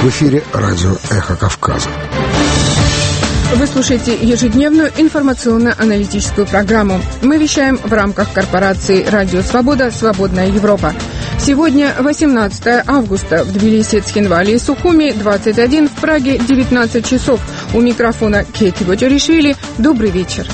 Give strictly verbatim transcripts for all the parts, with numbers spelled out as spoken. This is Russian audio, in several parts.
В эфире радио «Эхо Кавказа». Вы слушаете ежедневную информационно-аналитическую программу. Мы вещаем в рамках корпорации «Радио Свобода. Свободная Европа». Сегодня восемнадцатое августа. В Тбилиси, Цхинвале и Сухуми двадцать один, в Праге девятнадцать часов. У микрофона Кейти Боджаришвили. Добрый вечер.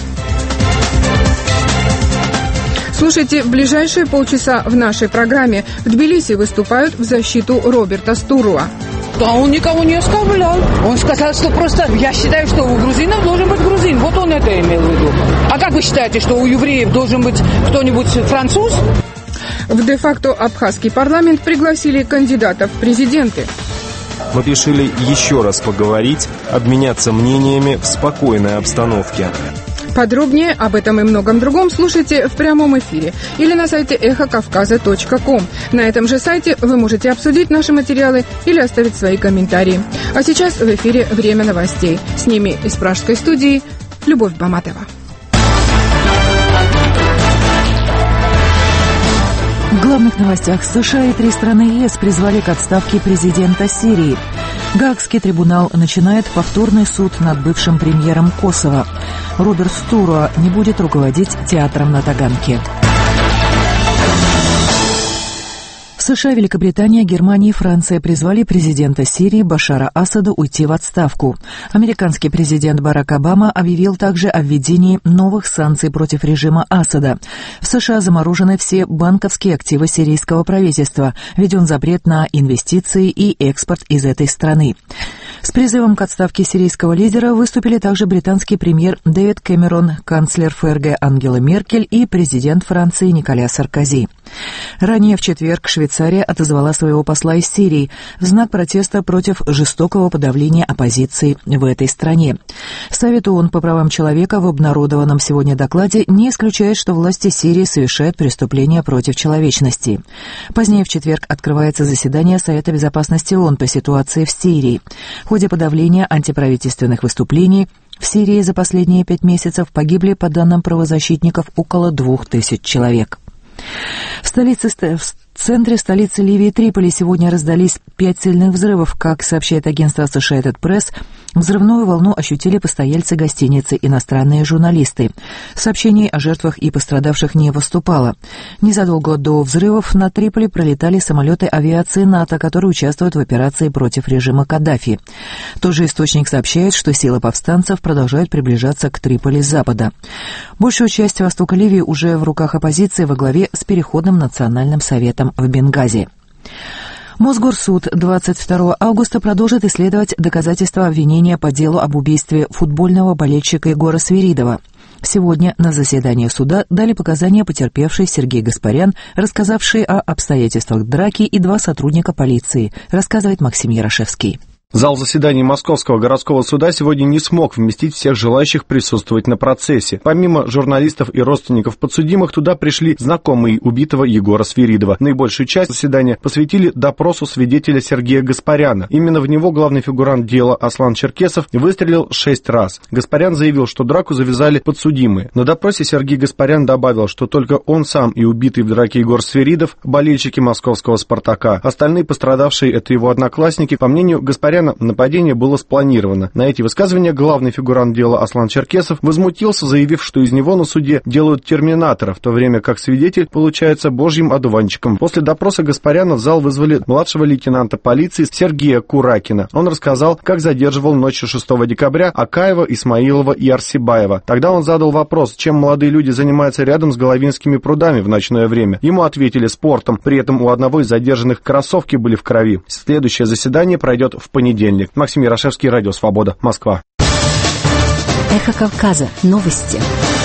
Слушайте в ближайшие полчаса в нашей программе. В Тбилиси выступают в защиту Роберта Стуруа. Да, он никого не оскорблял. Он сказал, что просто я считаю, что у грузинов должен быть грузин. Вот он это имел в виду. А как вы считаете, что у евреев должен быть кто-нибудь француз? В де-факто абхазский парламент пригласили кандидатов в президенты. Мы решили еще раз поговорить, обменяться мнениями в спокойной обстановке. Подробнее об этом и многом другом слушайте в прямом эфире или на сайте эхо кавказа точка ком. На этом же сайте вы можете обсудить наши материалы или оставить свои комментарии. А сейчас в эфире «Время новостей». С ними из пражской студии Любовь Баматова. В главных новостях: США и три страны ЕС призвали к отставке президента Сирии. Гаагский трибунал начинает повторный суд над бывшим премьером Косово. Роберт Стуруа не будет руководить театром на Таганке. США, Великобритания, Германия и Франция призвали президента Сирии Башара Асада уйти в отставку. Американский президент Барак Обама объявил также о введении новых санкций против режима Асада. В США заморожены все банковские активы сирийского правительства, введен запрет на инвестиции и экспорт из этой страны. С призывом к отставке сирийского лидера выступили также британский премьер Дэвид Кэмерон, канцлер ФРГ Ангела Меркель и президент Франции Николя Саркози. Ранее в четверг Швейцария отозвала своего посла из Сирии в знак протеста против жестокого подавления оппозиции в этой стране. Совет ООН по правам человека в обнародованном сегодня докладе не исключает, что власти Сирии совершают преступления против человечности. Позднее в четверг открывается заседание Совета безопасности ООН по ситуации в Сирии. В ходе подавления антиправительственных выступлений в Сирии за последние пять месяцев погибли, по данным правозащитников, около двух тысяч человек. В столице, в центре столицы Ливии Триполи сегодня раздались пять сильных взрывов. Как сообщает агентство Associated Press, взрывную волну ощутили постояльцы гостиницы, иностранные журналисты. Сообщений о жертвах и пострадавших не поступало. Незадолго до взрывов над Триполи пролетали самолеты авиации НАТО, которые участвуют в операции против режима Каддафи. Тот же источник сообщает, что силы повстанцев продолжают приближаться к Триполи с запада. Большую часть востока Ливии уже в руках оппозиции во главе с Переходным национальным советом в Бенгази. Мосгорсуд двадцать второго августа продолжит исследовать доказательства обвинения по делу об убийстве футбольного болельщика Егора Свиридова. Сегодня на заседании суда дали показания потерпевший Сергей Гаспарян, рассказавший о обстоятельствах драки, и два сотрудника полиции, рассказывает Максим Ярошевский. Зал заседаний Московского городского суда сегодня не смог вместить всех желающих присутствовать на процессе. Помимо журналистов и родственников подсудимых, туда пришли знакомые убитого Егора Свиридова. Наибольшую часть заседания посвятили допросу свидетеля Сергея Гаспаряна. Именно в него главный фигурант дела Аслан Черкесов выстрелил шесть раз. Гаспарян заявил, что драку завязали подсудимые. На допросе Сергей Гаспарян добавил, что только он сам и убитый в драке Егор Свиридов – болельщики московского «Спартака». Остальные пострадавшие – это его одноклассники. По мнению Гаспаряна, нападение было спланировано. На эти высказывания главный фигурант дела Аслан Черкесов возмутился, заявив, что из него на суде делают терминатора, в то время как свидетель получается божьим одуванчиком. После допроса Гаспаряна в зал вызвали младшего лейтенанта полиции Сергея Куракина. Он рассказал, как задерживал ночью шестого декабря Акаева, Исмаилова и Арсибаева. Тогда он задал вопрос, чем молодые люди занимаются рядом с Головинскими прудами в ночное время. Ему ответили: спортом. При этом у одного из задержанных кроссовки были в крови. Следующее заседание пройдет в понедельник. Понедельник. Максим Ярошевский, Радио Свобода, Москва. Эхо Кавказа. Новости.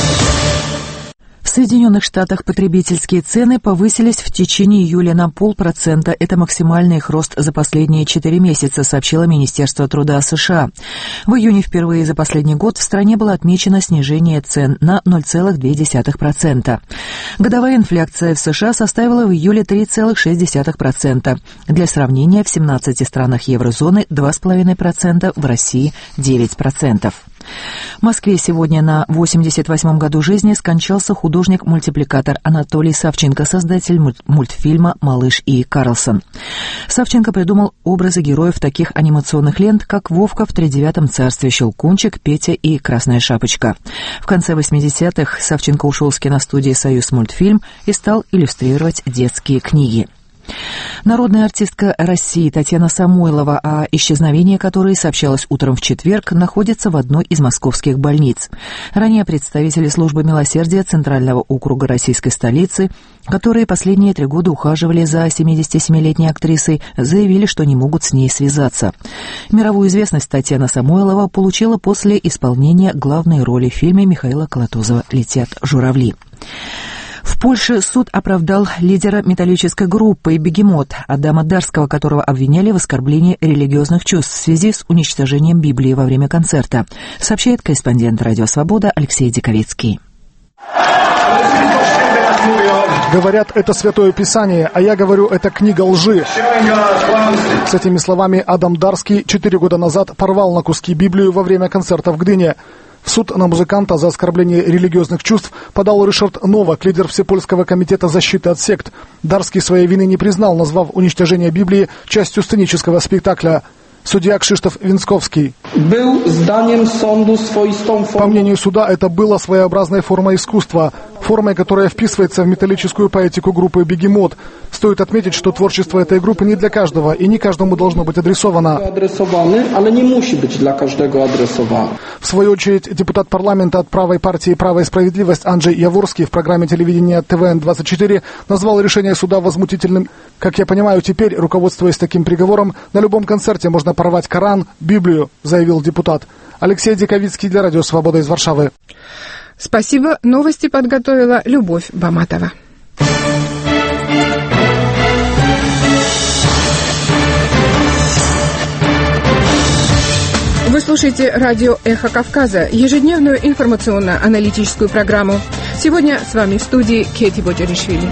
В Соединенных Штатах потребительские цены повысились в течение июля на полпроцента. Это максимальный их рост за последние четыре месяца, сообщило Министерство труда США. В июне впервые за последний год в стране было отмечено снижение цен на ноль целых две десятых процента. Годовая инфляция в США составила в июле три целых шесть десятых процента. Для сравнения, в семнадцати странах еврозоны два целых пять десятых процента, в России девять процентов. В Москве сегодня на восемьдесят восьмом году жизни скончался художник-мультипликатор Анатолий Савченко, создатель мультфильма «Малыш и Карлсон». Савченко придумал образы героев таких анимационных лент, как «Вовка в тридевятом царстве», «Щелкунчик», «Петя» и «Красная шапочка». В конце восьмидесятых Савченко ушел с киностудии «Союзмультфильм» и стал иллюстрировать детские книги. Народная артистка России Татьяна Самойлова, о исчезновении которой сообщалось утром в четверг, находится в одной из московских больниц. Ранее представители службы милосердия Центрального округа российской столицы, которые последние три года ухаживали за семидесятисемилетней актрисой, заявили, что не могут с ней связаться. Мировую известность Татьяна Самойлова получила после исполнения главной роли в фильме Михаила Колотозова «Летят журавли». В Польше суд оправдал лидера металлической группы «Бегемот» Адама Дарского, которого обвиняли в оскорблении религиозных чувств в связи с уничтожением Библии во время концерта, сообщает корреспондент «Радио Свобода» Алексей Диковецкий. Говорят, это Святое Писание, а я говорю, это книга лжи. С этими словами Адам Дарский четыре года назад порвал на куски Библию во время концерта в Гдыне. В суд на музыканта за оскорбление религиозных чувств подал Ришард Новак, лидер Всепольского комитета защиты от сект. Дарский своей вины не признал, назвав уничтожение Библии частью сценического спектакля. Судья Кшиштоф Винсковский. По мнению суда, это было своеобразной формой искусства, формой, которая вписывается в металлическую поэтику группы «Бегемот». Стоит отметить, что творчество этой группы не для каждого и не каждому должно быть адресовано. В свою очередь, депутат парламента от правой партии «Право и справедливость» Анджей Яворский в программе телевидения Тэ Вэ Эн двадцать четыре назвал решение суда возмутительным. Как я понимаю, теперь, руководствуясь таким приговором, на любом концерте можно порвать Коран, Библию, заявил депутат. Алексей Диковицкий для Радио Свобода из Варшавы. Спасибо. Новости подготовила Любовь Баматова. Вы слушаете радио «Эхо Кавказа», ежедневную информационно-аналитическую программу. Сегодня с вами в студии Кети Боджаришвили.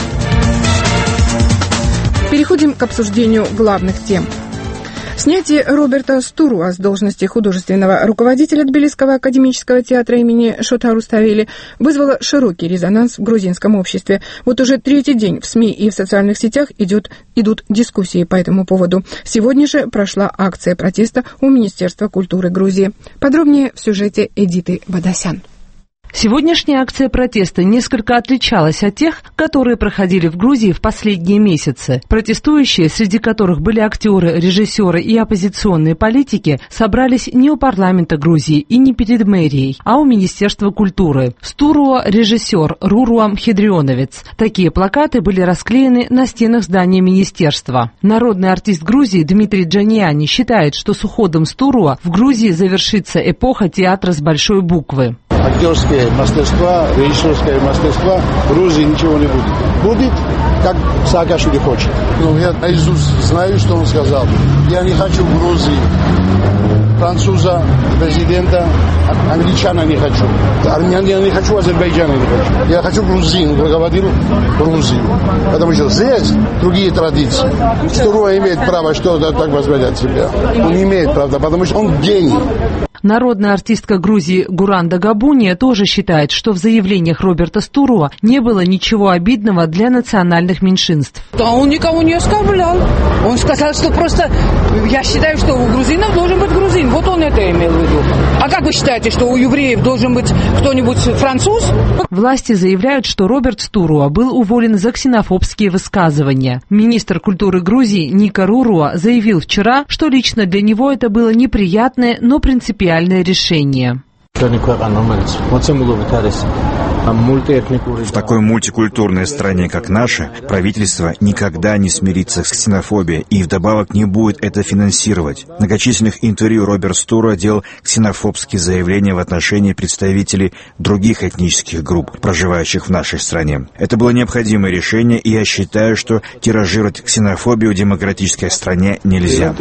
Переходим к обсуждению главных тем. Снятие Роберта Стуруа с должности художественного руководителя Тбилисского академического театра имени Шота Руставели вызвало широкий резонанс в грузинском обществе. Вот уже третий день в СМИ и в социальных сетях идет, идут дискуссии по этому поводу. Сегодня же прошла акция протеста у Министерства культуры Грузии. Подробнее в сюжете Эдиты Бадасян. Сегодняшняя акция протеста несколько отличалась от тех, которые проходили в Грузии в последние месяцы. Протестующие, среди которых были актеры, режиссеры и оппозиционные политики, собрались не у парламента Грузии и не перед мэрией, а у Министерства культуры. Стуруа – режиссер, Руруам Хедрионовец. Такие плакаты были расклеены на стенах здания министерства. Народный артист Грузии Дмитрий Джаниани считает, что с уходом Стуруа в Грузии завершится эпоха театра с большой буквы. Актерское мастерство, режиссерское мастерство в Грузии ничего не будет. Будет, как Саакашвили хочет. Ну, я наизусть знаю, что он сказал. Я не хочу в Грузии француза, президента, англичана не хочу. Я не хочу Азербайджана не хочу. Я хочу грузин, говорил Грузию. Потому что здесь другие традиции. Стуруа имеет право что-то так возглавлять себя. Он не имеет, правда, потому что он гений. Народная артистка Грузии Гуранда Габуния тоже считает, что в заявлениях Роберта Стуруа не было ничего обидного для национальных меньшинств. Да, он никого не оскорблял. Он сказал, что просто я считаю, что у грузинов должен быть грузин. Вот он это имел в виду. А как вы считаете, что у евреев должен быть кто-нибудь француз? Власти заявляют, что Роберт Стуруа был уволен за ксенофобские высказывания. Министр культуры Грузии Ника Руруа заявил вчера, что лично для него это было неприятное, но принципиальное решение. В такой мультикультурной стране, как наша, правительство никогда не смирится с ксенофобией и вдобавок не будет это финансировать. В многочисленных интервью Роберт Стуруа делал ксенофобские заявления в отношении представителей других этнических групп, проживающих в нашей стране. Это было необходимое решение, и я считаю, что тиражировать ксенофобию в демократической стране нельзя.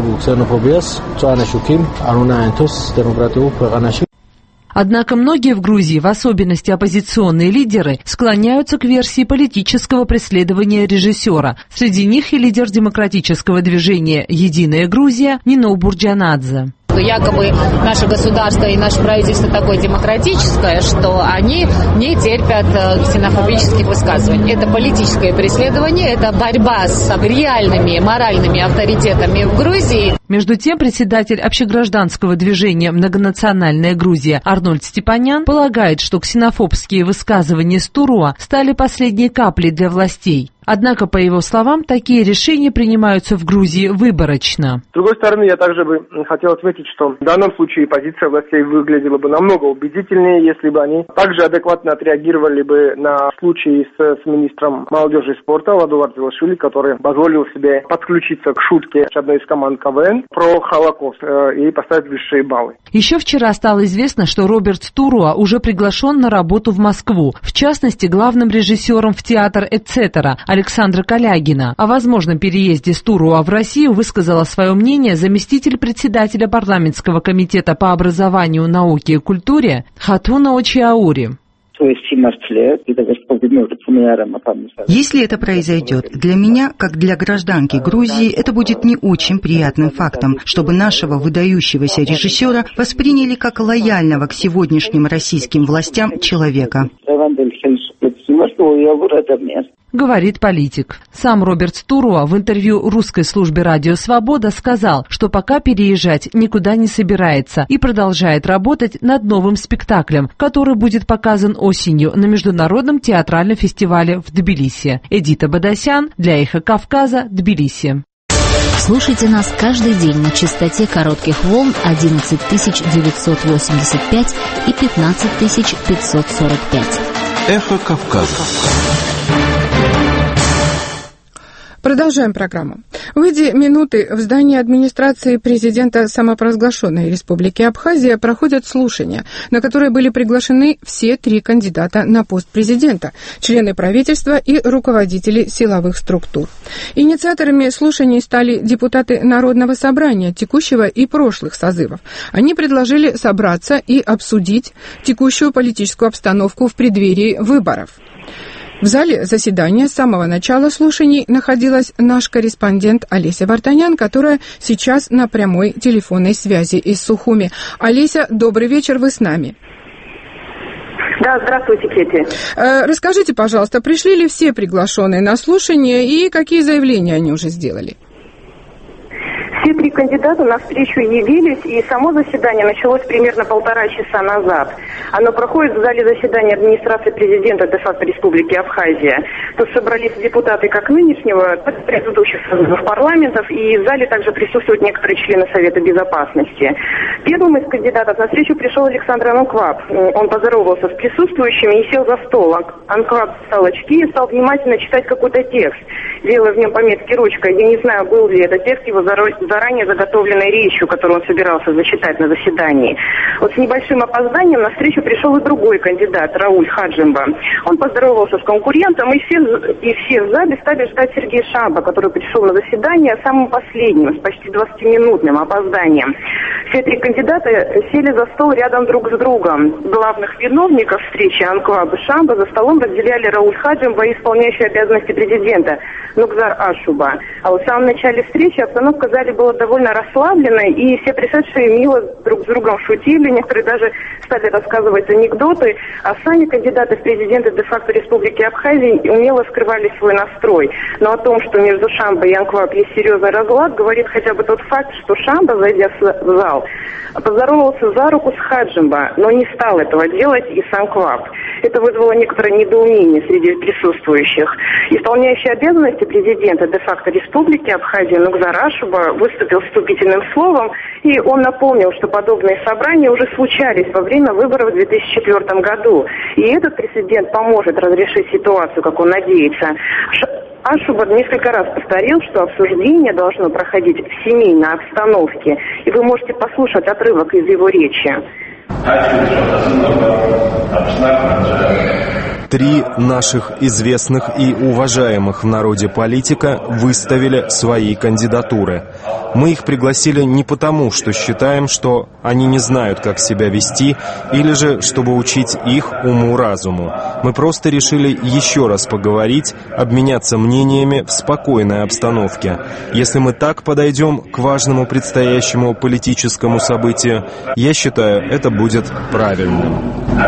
Однако многие в Грузии, в особенности оппозиционные лидеры, склоняются к версии политического преследования режиссера. Среди них и лидер демократического движения «Единая Грузия» Нино Бурджанадзе. Якобы наше государство и наше правительство такое демократическое, что они не терпят ксенофобических высказываний. Это политическое преследование, это борьба с реальными моральными авторитетами в Грузии. Между тем, председатель общегражданского движения «Многонациональная Грузия» Арнольд Степанян полагает, что ксенофобские высказывания Стуруа стали последней каплей для властей. Однако, по его словам, такие решения принимаются в Грузии выборочно. С другой стороны, я также бы хотел отметить, что в данном случае позиция властей выглядела бы намного убедительнее, если бы они также адекватно отреагировали бы на случай с, с министром молодежи и спорта Ладу Ардзилашвили, который позволил себе подключиться к шутке одной из команд КВН про Холокост э, и поставить высшие баллы. Еще вчера стало известно, что Роберт Стуруа уже приглашен на работу в Москву, в частности, главным режиссером в театр «Эцетера» Александра Калягина. О возможном переезде Стуруа в Россию высказала свое мнение заместитель председателя парламентского комитета по образованию, науке и культуре Хатуна Очиаури. Если это произойдет, для меня, как для гражданки Грузии, это будет не очень приятным фактом, чтобы нашего выдающегося режиссера восприняли как лояльного к сегодняшним российским властям человека. Говорит политик. Сам Роберт Стуруа в интервью русской службе «Радио Свобода» сказал, что пока переезжать никуда не собирается и продолжает работать над новым спектаклем, который будет показан осенью на Международном театральном фестивале в Тбилиси. Эдита Бадасян для «Эхо Кавказа», Тбилиси. Слушайте нас каждый день на частоте коротких волн одиннадцать тысяч девятьсот восемьдесят пять и пятнадцать тысяч пятьсот сорок пять. «Эхо Кавказа». Продолжаем программу. В эти минуты в здании администрации президента самопровозглашенной Республики Абхазия проходят слушания, на которые были приглашены все три кандидата на пост президента, члены правительства и руководители силовых структур. Инициаторами слушаний стали депутаты Народного собрания текущего и прошлых созывов. Они предложили собраться и обсудить текущую политическую обстановку в преддверии выборов. В зале заседания с самого начала слушаний находилась наш корреспондент Олеся Вартанян, которая сейчас на прямой телефонной связи из Сухуми. Олеся, добрый вечер, вы с нами. Да, здравствуйте, Кетти. Э, расскажите, пожалуйста, пришли ли все приглашенные на слушание и какие заявления они уже сделали? Все три кандидата на встречу явились, и само заседание началось примерно полтора часа назад. Оно проходит в зале заседания администрации президента де-факто Республики Абхазия. Тут собрались депутаты как нынешнего, так и предыдущих созывов парламентов, и в зале также присутствуют некоторые члены Совета Безопасности. Первым из кандидатов на встречу пришел Александр Анкваб. Он поздоровался с присутствующими и сел за стол. Анкваб встал очки и стал внимательно читать какой-то текст, делая в нем пометки ручкой. Я не знаю, был ли этот текст его заранее заготовленной речью, которую он собирался зачитать на заседании. Вот с небольшим опозданием на встречу пришел и другой кандидат, Рауль Хаджимба. Он поздоровался с конкурентом, и все, и все в зале стали ждать Сергея Шамба, который пришел на заседание самым последним, с почти двадцатиминутным опозданием. Все три кандидата сели за стол рядом друг с другом. Главных виновников встречи Анкваб и Шамба за столом разделяли Рауль Хаджимба и исполняющий обязанности президента Нукзар Ашуба. А вот в самом начале встречи обстановка в зале была довольно расслабленной, и все пришедшие мило друг с другом шутили, некоторые даже стали рассказывать анекдоты, а сами кандидаты в президенты де-факто Республики Абхазия умело скрывали свой настрой. Но о том, что между Шамбо и Анкваб есть серьезный разлад, говорит хотя бы тот факт, что Шамбо, зайдя в зал, поздоровался за руку с Хаджимба, но не стал этого делать и с Анкваб. Это вызвало некоторое недоумение среди присутствующих. Исполняющий обязанности президента де-факто Республики Абхазия Нукзар Ашуба выступил вступительным словом, и он напомнил, что подобные собрания уже случались во время выборов в две тысячи четвёртом году. И этот прецедент поможет разрешить ситуацию, как он надеется. Ашуба несколько раз повторил, что обсуждение должно проходить в семейной обстановке. И вы можете послушать отрывок из его речи. три наших известных и уважаемых в народе политика выставили свои кандидатуры. Мы их пригласили не потому, что считаем, что они не знают, как себя вести, или же, чтобы учить их уму-разуму. Мы просто решили еще раз поговорить, обменяться мнениями в спокойной обстановке. Если мы так подойдем к важному предстоящему политическому событию, я считаю, это будет правильным.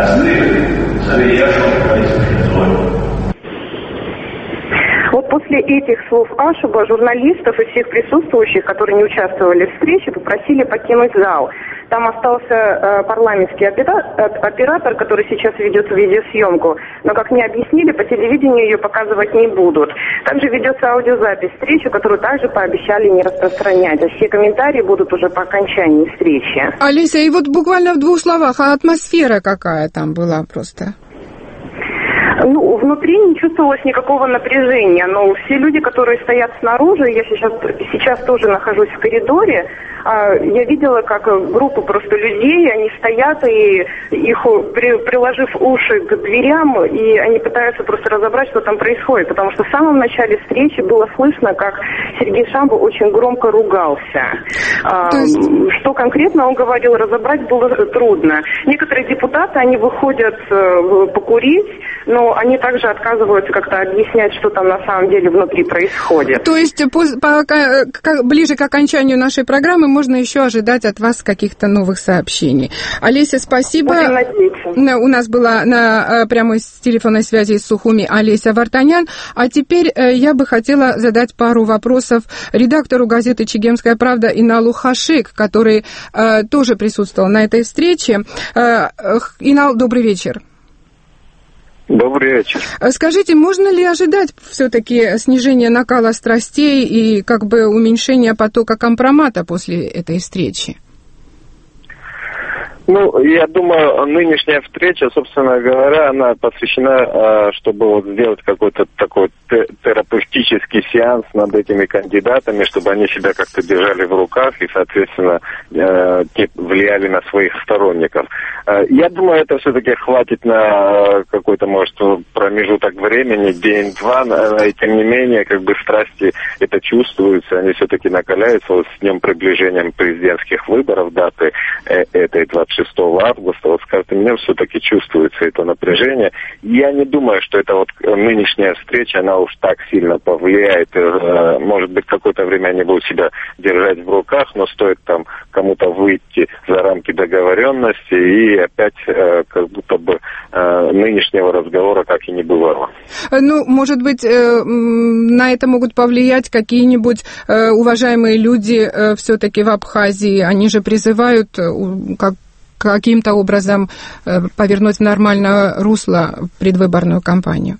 Вот после этих слов Ашуба журналистов и всех присутствующих, которые не участвовали в встрече, попросили покинуть зал. Там остался э, парламентский оператор, который сейчас ведет видеосъемку. Но, как мне объяснили, по телевидению ее показывать не будут. Также ведется аудиозапись встречи, которую также пообещали не распространять. А все комментарии будут уже по окончании встречи. Олеся, и вот буквально в двух словах, а атмосфера какая там была просто? Ну, внутри не чувствовалось никакого напряжения, но все люди, которые стоят снаружи, я сейчас, сейчас тоже нахожусь в коридоре, я видела, как группа просто людей, они стоят и их, при, приложив уши к дверям, и они пытаются просто разобрать, что там происходит, потому что в самом начале встречи было слышно, как Сергей Шамбу очень громко ругался. Есть... Что конкретно он говорил, разобрать было трудно. Некоторые депутаты, они выходят покурить, но они также отказываются как-то объяснять, что там на самом деле внутри происходит. То есть по, по, к, ближе к окончанию нашей программы можно еще ожидать от вас каких-то новых сообщений. Олеся, спасибо. У нас была на прямой телефонной связи из Сухуми Олеся Вартанян. А теперь я бы хотела задать пару вопросов редактору газеты «Чегемская правда» Иналу Хашик, который э, тоже присутствовал на этой встрече. Э, Инал, добрый вечер. Добрый вечер. Скажите, можно ли ожидать все-таки снижения накала страстей и как бы уменьшения потока компромата после этой встречи? Ну, я думаю, нынешняя встреча, собственно говоря, она посвящена, чтобы вот сделать какой-то такой терапевтический сеанс над этими кандидатами, чтобы они себя как-то держали в руках и, соответственно, влияли на своих сторонников. Я думаю, это все-таки хватит на какой-то, может, промежуток времени, день-два, и тем не менее, как бы страсти это чувствуются, они все-таки накаляются вот с днем приближением президентских выборов, даты этой двадцать шестого августа, вот с каждым днем все-таки чувствуется это напряжение. Я не думаю, что это вот нынешняя встреча, она уж так сильно повлияет. Может быть, какое-то время они будут себя держать в руках, но стоит там кому-то выйти за рамки договоренности, и опять как будто бы нынешнего разговора как и не бывало. Ну, может быть, на это могут повлиять какие-нибудь уважаемые люди все-таки в Абхазии. Они же призывают как каким-то образом повернуть в нормальное русло предвыборную кампанию?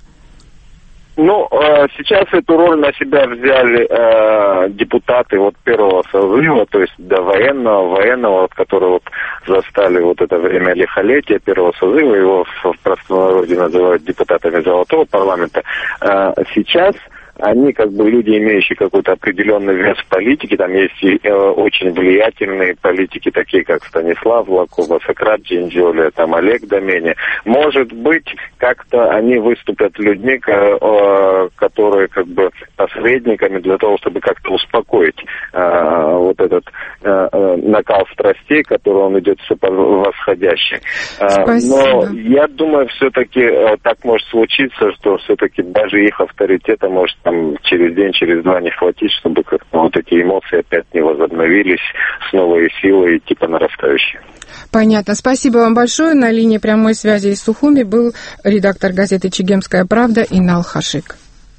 Ну, сейчас эту роль на себя взяли э, депутаты вот первого созыва, то есть до военного, военного, вот, которые вот застали вот это время лихолетия первого созыва, его в, в простонародье называют депутатами золотого парламента. Э, сейчас они как бы люди, имеющие какой-то определенный вес в политике, там есть и, э, очень влиятельные политики, такие как Станислав Лакова, Сократ Джинджоли, там Олег Домени. Может быть, как-то они выступят людьми, э, которые как бы посредниками для того, чтобы как-то успокоить э, вот этот э, накал страстей, который он идет все восходящий. Э, но я думаю, все-таки э, так может случиться, что все-таки даже их авторитета может там через день, через два не хватить, чтобы как-то вот эти эмоции опять не возобновились с новой силой, типа нарастающей. Понятно. Спасибо вам большое. На линии прямой связи из Сухуми был редактор газеты «Чегемская правда» Инал Хашик.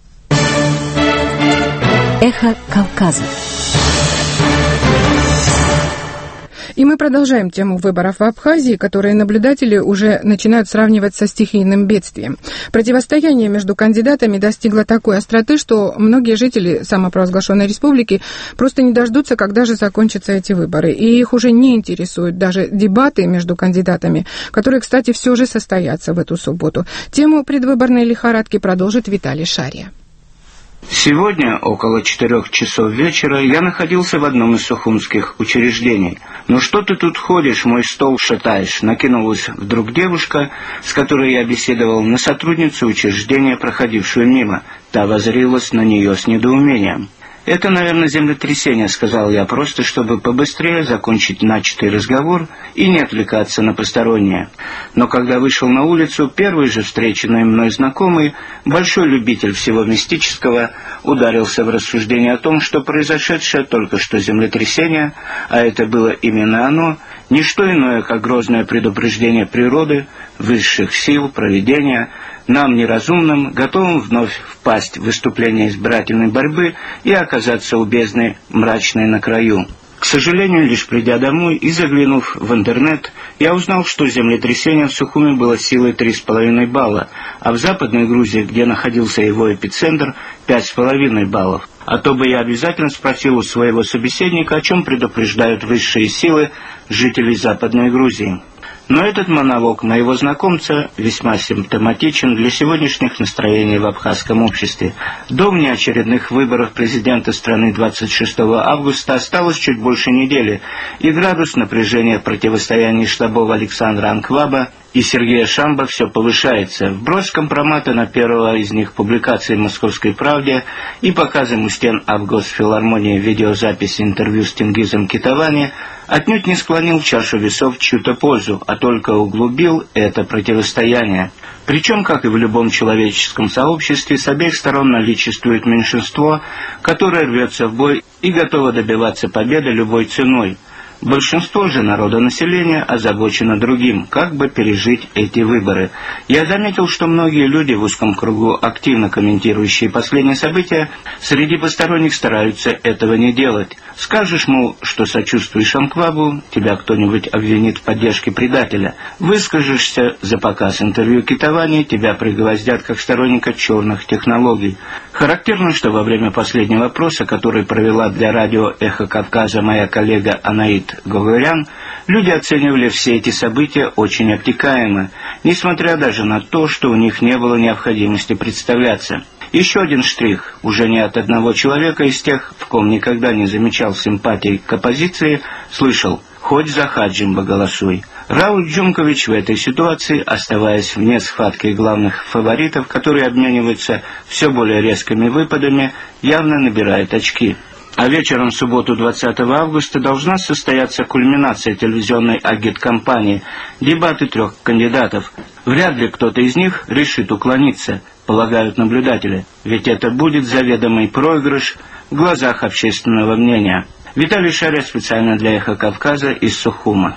Эхо Кавказа. И мы продолжаем тему выборов в Абхазии, которые наблюдатели уже начинают сравнивать со стихийным бедствием. Противостояние между кандидатами достигло такой остроты, что многие жители самопровозглашенной республики просто не дождутся, когда же закончатся эти выборы. И их уже не интересуют даже дебаты между кандидатами, которые, кстати, все же состоятся в эту субботу. Тему предвыборной лихорадки продолжит Виталий Шария. Сегодня, около четырех часов вечера, я находился в одном из сухумских учреждений. «Ну что ты тут ходишь, мой стол шатаешь?» Накинулась вдруг девушка, с которой я беседовал, на сотрудницу учреждения, проходившую мимо. Та воззрилась на нее с недоумением. «Это, наверное, землетрясение», — сказал я, просто чтобы побыстрее закончить начатый разговор и не отвлекаться на постороннее. Но когда вышел на улицу, первый же встреченный мной знакомый, большой любитель всего мистического, ударился в рассуждение о том, что произошедшее только что землетрясение, а это было именно оно, не что иное, как грозное предупреждение природы, высших сил, провидения, нам, неразумным, готовым вновь впасть в выступление избирательной борьбы и оказаться у бездны мрачной на краю. К сожалению, лишь придя домой и заглянув в интернет, я узнал, что землетрясение в Сухуми было силой три с половиной балла, а в Западной Грузии, где находился его эпицентр, пять с половиной баллов. А то бы я обязательно спросил у своего собеседника, о чем предупреждают высшие силы жителей Западной Грузии. Но этот монолог моего знакомца весьма симптоматичен для сегодняшних настроений в абхазском обществе. До внеочередных выборов президента страны двадцать шестого августа осталось чуть больше недели, и градус напряжения противостояния штабов Александра Анкваба и Сергея Шамба все повышается. Вброс компромата на первого из них публикации в «Московской правде» и показом у стен Авгосфилармонии видеозаписи интервью с Тенгизом Китавани отнюдь не склонил чашу весов в чью-то пользу, а только углубил это противостояние. Причем, как и в любом человеческом сообществе, с обеих сторон наличествует меньшинство, которое рвется в бой и готово добиваться победы любой ценой. Большинство же народонаселения озабочено другим, как бы пережить эти выборы. Я заметил, что многие люди в узком кругу, активно комментирующие последние события, среди посторонних стараются этого не делать. Скажешь, мол, что сочувствуешь Анквабу, тебя кто-нибудь обвинит в поддержке предателя. Выскажешься за показ интервью Китавани, тебя пригвоздят как сторонника черных технологий. Характерно, что во время последнего опроса, который провела для радио «Эхо Кавказа» моя коллега Анаит Гогорян, люди оценивали все эти события очень обтекаемо, несмотря даже на то, что у них не было необходимости представляться. Еще один штрих, уже не от одного человека из тех, в ком никогда не замечал симпатии к оппозиции, слышал: «Хоть за Хаджимба голосуй». Рауль Джумкович в этой ситуации, оставаясь вне схватки главных фаворитов, которые обмениваются все более резкими выпадами, явно набирает очки. А вечером в субботу двадцатого августа должна состояться кульминация телевизионной агиткампании, дебаты трех кандидатов. Вряд ли кто-то из них решит уклониться, полагают наблюдатели, ведь это будет заведомый проигрыш в глазах общественного мнения. Виталий Шаря специально для «Эхо Кавказа» из Сухума.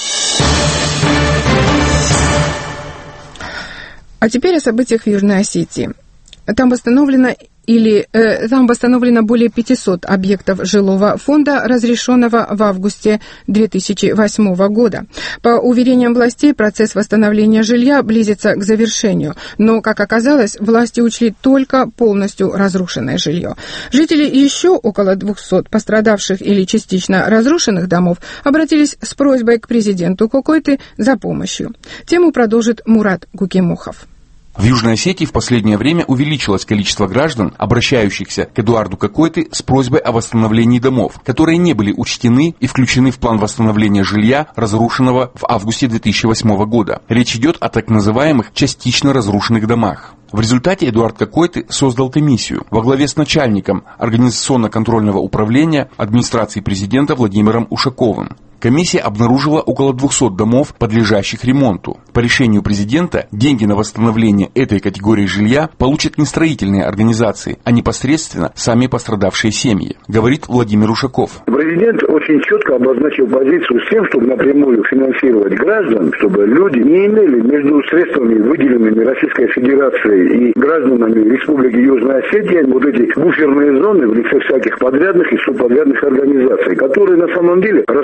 А теперь о событиях в Южной Осетии. Там восстановлено или э, там восстановлено более пятисот объектов жилого фонда, разрешенного в августе две тысячи восьмого года. По уверениям властей, процесс восстановления жилья близится к завершению, но, как оказалось, власти учли только полностью разрушенное жилье. Жители еще около двухсот пострадавших или частично разрушенных домов обратились с просьбой к президенту Кокойты за помощью. Тему продолжит Мурат Гукимухов. В Южной Осетии в последнее время увеличилось количество граждан, обращающихся к Эдуарду Кокойты с просьбой о восстановлении домов, которые не были учтены и включены в план восстановления жилья, разрушенного в августе две тысячи восьмого года. Речь идет о так называемых частично разрушенных домах. В результате Эдуард Кокойты создал комиссию во главе с начальником организационно-контрольного управления администрации президента Владимиром Ушаковым. Комиссия обнаружила около двухсот домов, подлежащих ремонту. По решению президента деньги на восстановление этой категории жилья получат не строительные организации, а непосредственно сами пострадавшие семьи, говорит Владимир Ушаков. Президент очень четко обозначил позицию с тем, чтобы напрямую финансировать граждан, чтобы люди не имели между средствами, выделенными Российской Федерацией и гражданами Республики Южная Осетия, вот эти буферные зоны в лице всяких подрядных и субподрядных организаций, которые на самом деле распыляли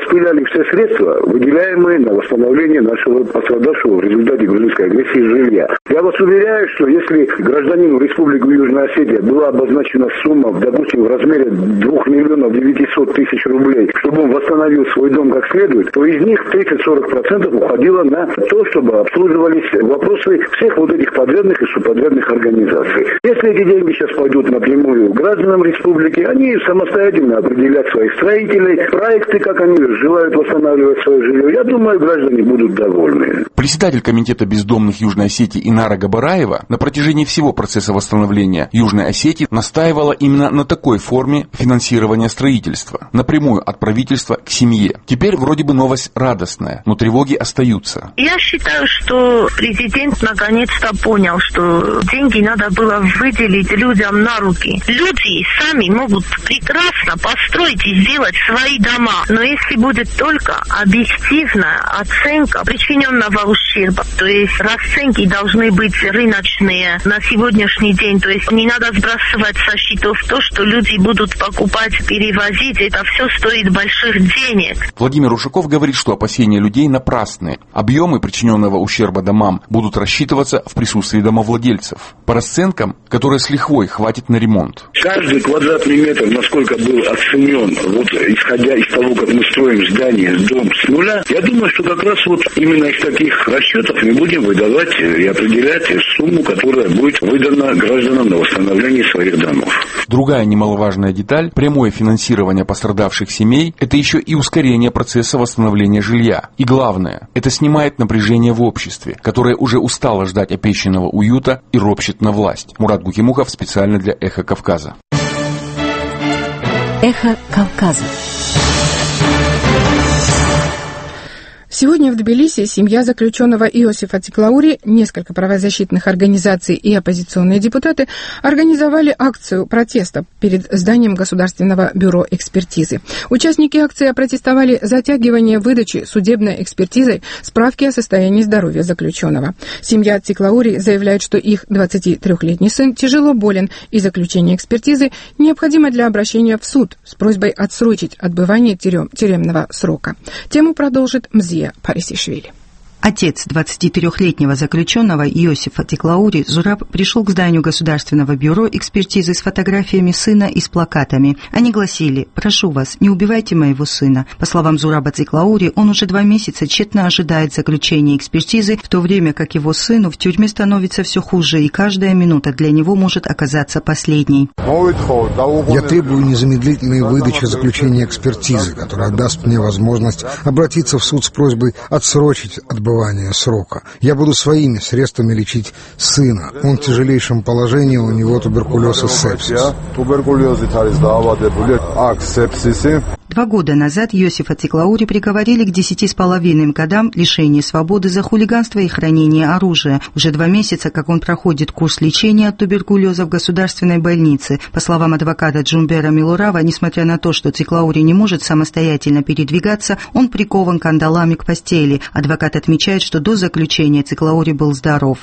все средства, выделяемые на восстановление нашего пострадавшего в результате грузинской агрессии жилья. Я вас уверяю, что если гражданину Республики Южная Осетия была обозначена сумма, допустим, в размере двух миллионов девятисот тысяч рублей, чтобы он восстановил свой дом как следует, то из них тридцать-сорок процентов уходило на то, чтобы обслуживались вопросы всех вот этих подрядных и субподрядных организаций. Если эти деньги сейчас пойдут напрямую гражданам республики, они самостоятельно определят своих строителей, проекты, как они желают восстанавливать свое жилье. Я думаю, граждане будут довольны. Председатель комитета бездомных Южной Осетии Инара Габараева на протяжении всего процесса восстановления Южной Осетии настаивала именно на такой форме финансирования строительства, напрямую от правительства к семье. Теперь вроде бы новость радостная, но тревоги остаются. Я считаю, что президент наконец-то понял, что деньги надо было выделить людям на руки. Люди сами могут прекрасно построить и сделать свои дома, но если будет только объективная оценка причиненного ущерба, то есть расценки должны быть рыночные на сегодняшний день, то есть не надо сбрасывать со счетов то, что люди будут покупать, перевозить, это все стоит больших денег. Владимир Ушаков говорит, что опасения людей напрасные. Объемы причиненного ущерба домам будут рассчитываться в присутствии домовладельцев по расценкам, которые с лихвой хватит на ремонт. Каждый квадратный метр, насколько был оценен, вот исходя из того, как мы строим здание, дом с нуля, я думаю, что как раз вот именно из таких расчетов мы будем выдавать и определять сумму, которая будет выдана гражданам на восстановление своих домов. Другая немаловажная деталь – прямое финансирование пострадавших семей – это еще и ускорение процесса восстановления жилья. И главное – это снимает напряжение в обществе, которое уже устало ждать обещанного уюта и ропщет на власть. Мурат Гукимухов специально для «Эхо Кавказа». «Эхо Кавказа». Сегодня в Тбилиси семья заключенного Иосифа Теклаури, несколько правозащитных организаций и оппозиционные депутаты организовали акцию протеста перед зданием Государственного бюро экспертизы. Участники акции опротестовали затягивание выдачи судебной экспертизой справки о состоянии здоровья заключенного. Семья Теклаури заявляет, что их двадцатитрёхлетний сын тяжело болен, и заключение экспертизы необходимо для обращения в суд с просьбой отсрочить отбывание тюрем, тюремного срока. Тему продолжит Мзия Парисишвили. Отец двадцатитрёхлетнего заключенного Иосифа Теклаури, Зураб, пришел к зданию Государственного бюро экспертизы с фотографиями сына и с плакатами. Они гласили: «Прошу вас, не убивайте моего сына». По словам Зураба Теклаури, он уже два месяца тщетно ожидает заключения экспертизы, в то время как его сыну в тюрьме становится все хуже, и каждая минута для него может оказаться последней. Я требую незамедлительной выдачи заключения экспертизы, которая даст мне возможность обратиться в суд с просьбой отсрочить отбывание срока. Я буду своими средствами лечить сына. Он в тяжелейшем положении, у него туберкулез и сепсис. Два года назад Иосифа Теклаури приговорили к десяти с половиной годам лишения свободы за хулиганство и хранение оружия. Уже два месяца, как он проходит курс лечения от туберкулеза в государственной больнице. По словам адвоката Джумбера Милурава, несмотря на то, что Теклаури не может самостоятельно передвигаться, он прикован кандалами к постели. Адвокат отмечает, что до заключения Теклаури был здоров.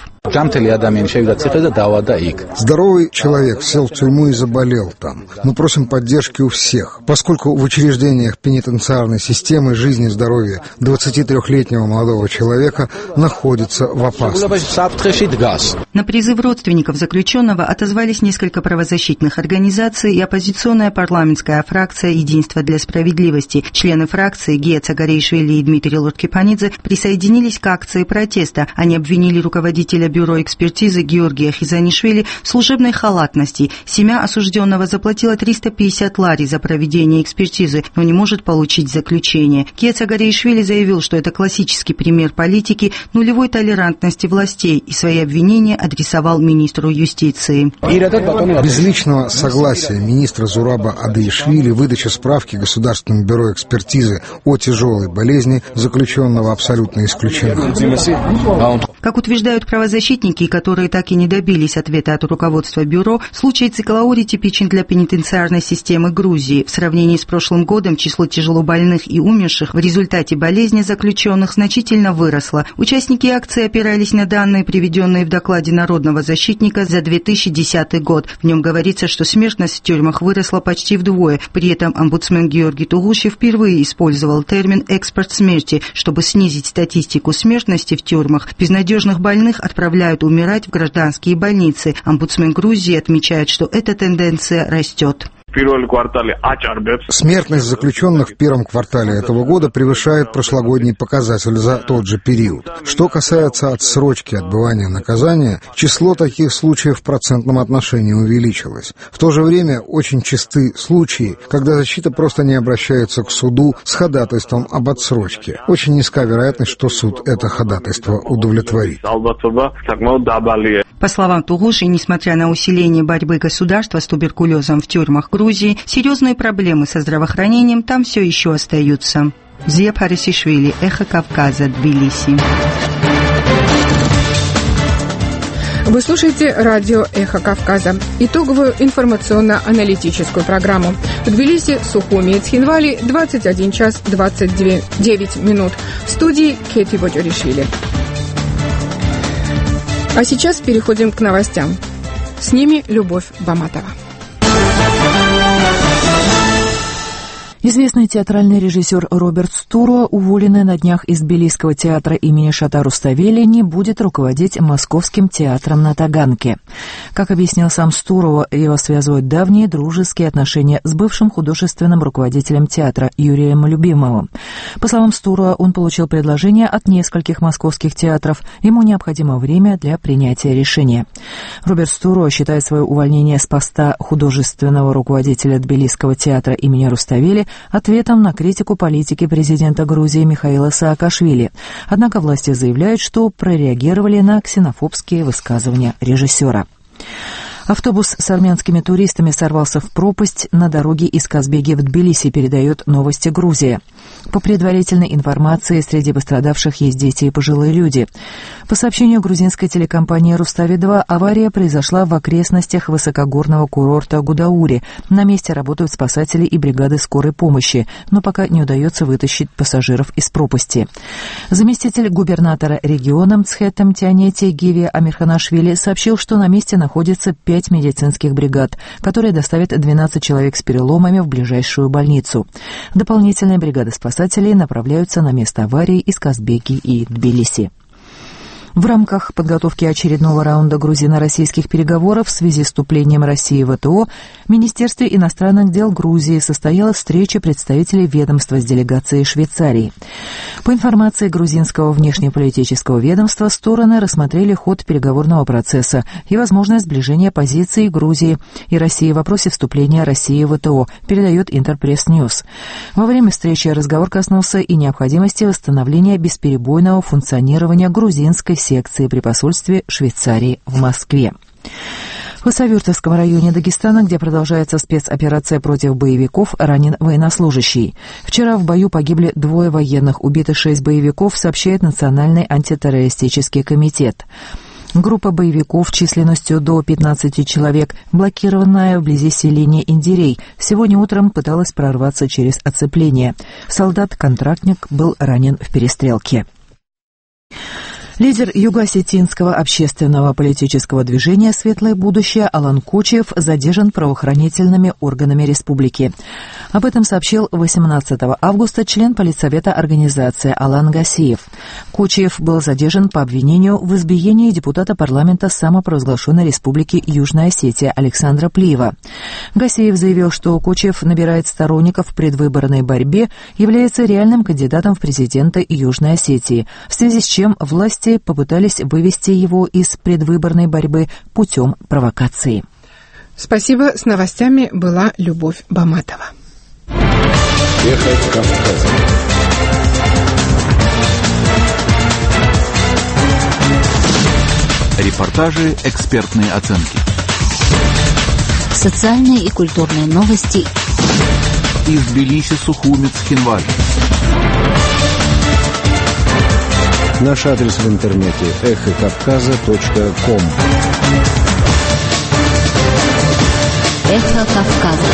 Здоровый человек сел в тюрьму и заболел там. Мы просим поддержки у всех, поскольку в учреждениях пенитенциарной системы жизни и здоровья двадцатитрёхлетнего молодого человека находится в опасности. На призыв родственников заключенного отозвались несколько правозащитных организаций и оппозиционная парламентская фракция «Единство для справедливости». Члены фракции Гия Цагарейшвили и Дмитрий Лоркипанидзе присоединились к акции протеста. Они обвинили руководителя бюро экспертизы Георгия Хизанишвили в служебной халатности. Семья осужденного заплатила триста пятьдесят лари за проведение экспертизы, но не может получить заключение. Гия Цагарейшвили заявил, что это классический пример политики нулевой толерантности властей, и свои обвинения адресовал министру юстиции. Без личного согласия министра Зураба Адаишвили выдача справки Государственному бюро экспертизы о тяжелой болезни заключенного абсолютно исключена. заключена. Как утверждают правозащитники, которые так и не добились ответа от руководства бюро, случай циклоури типичен для пенитенциарной системы Грузии. В сравнении с прошлым годом число тяжелобольных и умерших в результате болезни заключенных значительно выросло. Участники акции опирались на данные, приведенные в докладе народного защитника за две тысячи десятый год. В нем говорится, что смертность в тюрьмах выросла почти вдвое. При этом омбудсмен Георгий Тугушев впервые использовал термин «экспорт смерти», чтобы снизить статистику смертности в тюрьмах. Безнадежных больных отправляют умирать в гражданские больницы. Омбудсмен Грузии отмечает, что эта тенденция растет. Смертность заключенных в первом квартале этого года превышает прошлогодний показатель за тот же период. Что касается отсрочки отбывания наказания, число таких случаев в процентном отношении увеличилось. В то же время очень часты случаи, когда защита просто не обращается к суду с ходатайством об отсрочке. Очень низка вероятность, что суд это ходатайство удовлетворит. По словам Тугуши, несмотря на усиление борьбы государства с туберкулезом в тюрьмах Грузии, серьезные проблемы со здравоохранением там все еще остаются. Зия Парисишвили, Эхо Кавказа, Тбилиси. Вы слушаете радио «Эхо Кавказа». Итоговую информационно-аналитическую программу. В Тбилиси, Сухуми и Цхинвали двадцать один час двадцать девять минут. В студии Кети Боджоришвили. А сейчас переходим к новостям. С ними Любовь Баматова. Известный театральный режиссер Роберт Стуро, уволенный на днях из Тбилисского театра имени Шата Руставели, не будет руководить Московским театром на Таганке. Как объяснил сам Стуро, его связывают давние дружеские отношения с бывшим художественным руководителем театра Юрием Любимовым. По словам Стуро, он получил предложение от нескольких московских театров. Ему необходимо время для принятия решения. Роберт Стуро считает свое увольнение с поста художественного руководителя Тбилисского театра имени Руставели ответом на критику политики президента Грузии Михаила Саакашвили. Однако власти заявляют, что прореагировали на ксенофобские высказывания режиссера. Автобус с армянскими туристами сорвался в пропасть на дороге из Казбеги в Тбилиси, передает «Новости Грузии». По предварительной информации, среди пострадавших есть дети и пожилые люди. По сообщению грузинской телекомпании «Рустави-два», авария произошла в окрестностях высокогорного курорта Гудаури. На месте работают спасатели и бригады скорой помощи, но пока не удается вытащить пассажиров из пропасти. Заместитель губернатора региона Мцхетем Тианети Гиви Амирханашвили сообщил, что на месте находится пять медицинских бригад, которые доставят двенадцать человек с переломами в ближайшую больницу. Дополнительные бригады спасателей направляются на место аварии из Казбеги и Тбилиси. В рамках подготовки очередного раунда грузино-российских переговоров в связи с вступлением России в ВТО в Министерстве иностранных дел Грузии состоялась встреча представителей ведомства с делегацией Швейцарии. По информации грузинского внешнеполитического ведомства, стороны рассмотрели ход переговорного процесса и возможность сближения позиций Грузии и России в вопросе вступления России в ВТО, передает Интерпресс Ньюс. Во время встречи разговор коснулся и необходимости восстановления бесперебойного функционирования грузинской секции при посольстве Швейцарии в Москве. В Хасавюртовском районе Дагестана, где продолжается спецоперация против боевиков, ранен военнослужащий. Вчера в бою погибли двое военных, убиты шесть боевиков, сообщает Национальный антитеррористический комитет. Группа боевиков численностью до пятнадцати человек, блокированная вблизи селения Индирей, сегодня утром пыталась прорваться через оцепление. Солдат-контрактник был ранен в перестрелке. Лидер юго-осетинского общественного политического движения «Светлое будущее» Алан Кучиев задержан правоохранительными органами республики. Об этом сообщил восемнадцатого августа член политсовета организации Алан Гасиев. Кучиев был задержан по обвинению в избиении депутата парламента самопровозглашенной республики Южная Осетия Александра Плиева. Гасиев заявил, что Кучиев набирает сторонников в предвыборной борьбе, является реальным кандидатом в президенты Южной Осетии, в связи с чем власти попытались вывести его из предвыборной борьбы путем провокации. Спасибо. С новостями была Любовь Баматова. Эхо Кавказа. Репортажи, экспертные оценки. Социальные и культурные новости. Из Тбилиси, Сухуми, Цхинвали. Наш адрес в интернете эхо кавказа точка ком. Эхо Кавказа.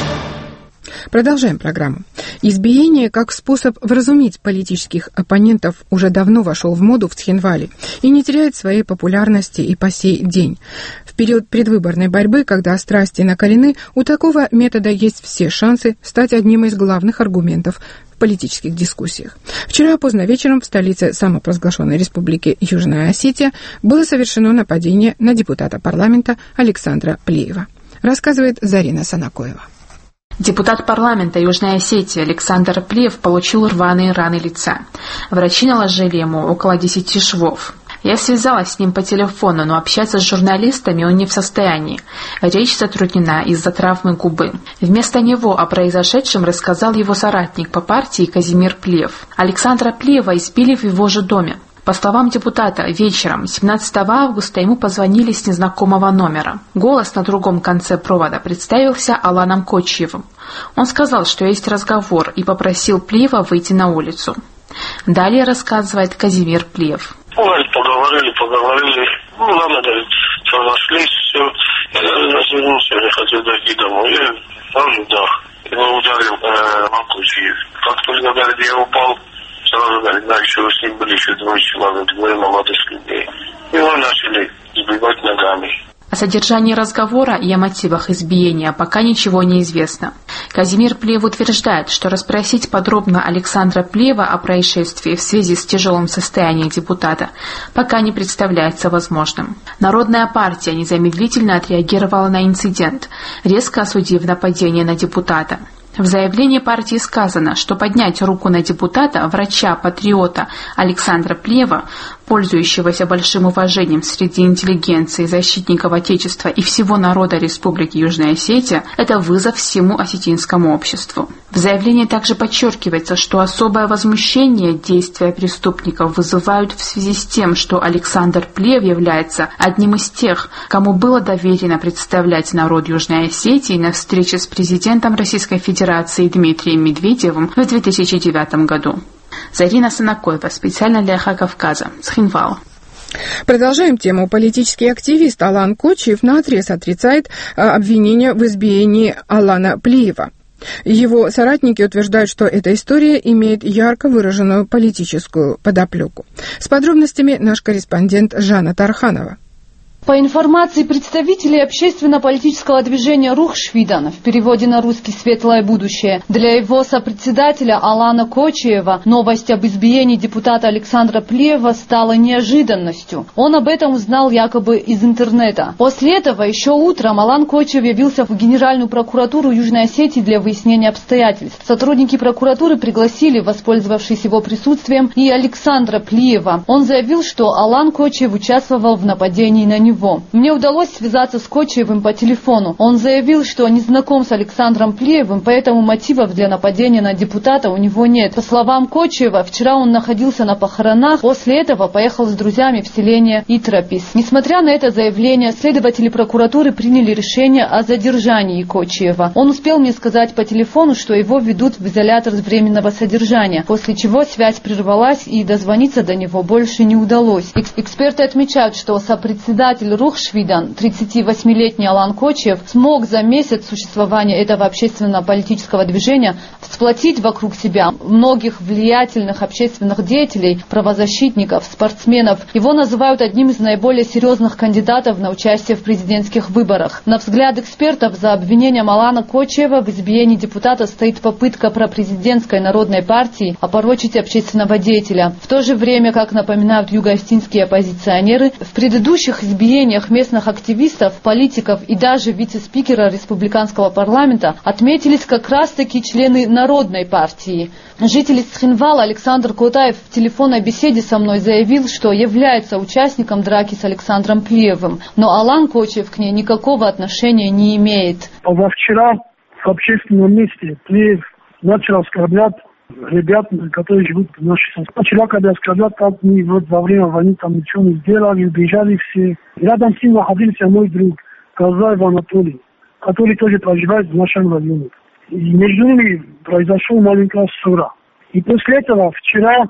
Продолжаем программу. Избиение как способ вразумить политических оппонентов уже давно вошел в моду в Цхинвале и не теряет своей популярности и по сей день. В период предвыборной борьбы, когда страсти накалены, у такого метода есть все шансы стать одним из главных аргументов в политических дискуссиях. Вчера поздно вечером в столице самопровозглашенной республики Южная Осетия было совершено нападение на депутата парламента Александра Плиева. Рассказывает Зарина Санакоева. Депутат парламента Южной Осетии Александр Плиев получил рваные раны лица. Врачи наложили ему около десяти швов. Я связалась с ним по телефону, но общаться с журналистами он не в состоянии. Речь затруднена из-за травмы губы. Вместо него о произошедшем рассказал его соратник по партии Казимир Плиев. Александра Плиева избили в его же доме. По словам депутата, вечером семнадцатого августа ему позвонили с незнакомого номера. Голос на другом конце провода представился Аланом Кочиевым. Он сказал, что есть разговор, и попросил Плиева выйти на улицу. Далее рассказывает Казимир Плиев. Говорит, поговорили, поговорили. Ну, ладно, говорит, разошлись, все. Я развернулся, я хотел дойти домой. Я сразу, да, его ударил э, Кочиев. Как только, говорит, я упал, сразу, говорит, да, еще с ним были еще двое человек, двое молодых людей. Его начали избивать ногами. О содержании разговора и о мотивах избиения пока ничего не известно. Казимир Плиев утверждает, что расспросить подробно Александра Плиева о происшествии в связи с тяжелым состоянием депутата пока не представляется возможным. Народная партия незамедлительно отреагировала на инцидент, резко осудив нападение на депутата. В заявлении партии сказано, что поднять руку на депутата, врача-патриота Александра Плиева, пользующегося большим уважением среди интеллигенции, защитников Отечества и всего народа Республики Южная Осетия, это вызов всему осетинскому обществу. В заявлении также подчеркивается, что особое возмущение действия преступников вызывают в связи с тем, что Александр Плиев является одним из тех, кому было доверено представлять народ Южной Осетии на встрече с президентом Российской Федерации Дмитрием Медведевым в две тысячи девятом году. Зарина Санакоева, специально для Эхо Кавказа, Цхинвал. Продолжаем тему. Политический активист Алан Кочиев наотрез отрицает обвинения в избиении Алана Плиева. Его соратники утверждают, что эта история имеет ярко выраженную политическую подоплеку. С подробностями наш корреспондент Жанна Тарханова. По информации представителей общественно-политического движения «Рух Швидан», в переводе на русский «Светлое будущее», для его сопредседателя Алана Кочиева новость об избиении депутата Александра Плиева стала неожиданностью. Он об этом узнал якобы из интернета. После этого еще утром Алан Кочиев явился в Генеральную прокуратуру Южной Осетии для выяснения обстоятельств. Сотрудники прокуратуры пригласили, воспользовавшись его присутствием, и Александра Плиева. Он заявил, что Алан Кочиев участвовал в нападении на него. Мне удалось связаться с Кочиевым по телефону. Он заявил, что не знаком с Александром Плиевым, поэтому мотивов для нападения на депутата у него нет. По словам Кочиева, вчера он находился на похоронах, после этого поехал с друзьями в селение Итропис. Несмотря на это заявление, следователи прокуратуры приняли решение о задержании Кочиева. Он успел мне сказать по телефону, что его ведут в изолятор временного содержания, после чего связь прервалась и дозвониться до него больше не удалось. Эксперты отмечают, что сопредседатель Рух Швидан, тридцативосьмилетний Алан Кочиев, смог за месяц существования этого общественно-политического движения сплотить вокруг себя многих влиятельных общественных деятелей, правозащитников, спортсменов. Его называют одним из наиболее серьезных кандидатов на участие в президентских выборах. На взгляд экспертов, за обвинением Алана Кочиева в избиении депутата стоит попытка пропрезидентской народной партии опорочить общественного деятеля. В то же время, как напоминают юго-осетинские оппозиционеры, в предыдущих избиениях местных активистов, политиков и даже вице-спикера республиканского парламента отметились как раз-таки члены Народной партии. Житель Цхинвала Александр Котаев в телефонной беседе со мной заявил, что является участником драки с Александром Плиевым, но Алан Кочиев к ней никакого отношения не имеет. Позавчера в общественном месте Плиев начал оскорблять ребят, которые живут в нашей стране. Вчера, когда оскорблять, как мы вот во время войны там ничего не сделали, убежали все. Рядом с ним находился мой друг Казаев Анатолий, который тоже проживает в нашем районе. И между ними произошла маленькая ссора. И после этого вчера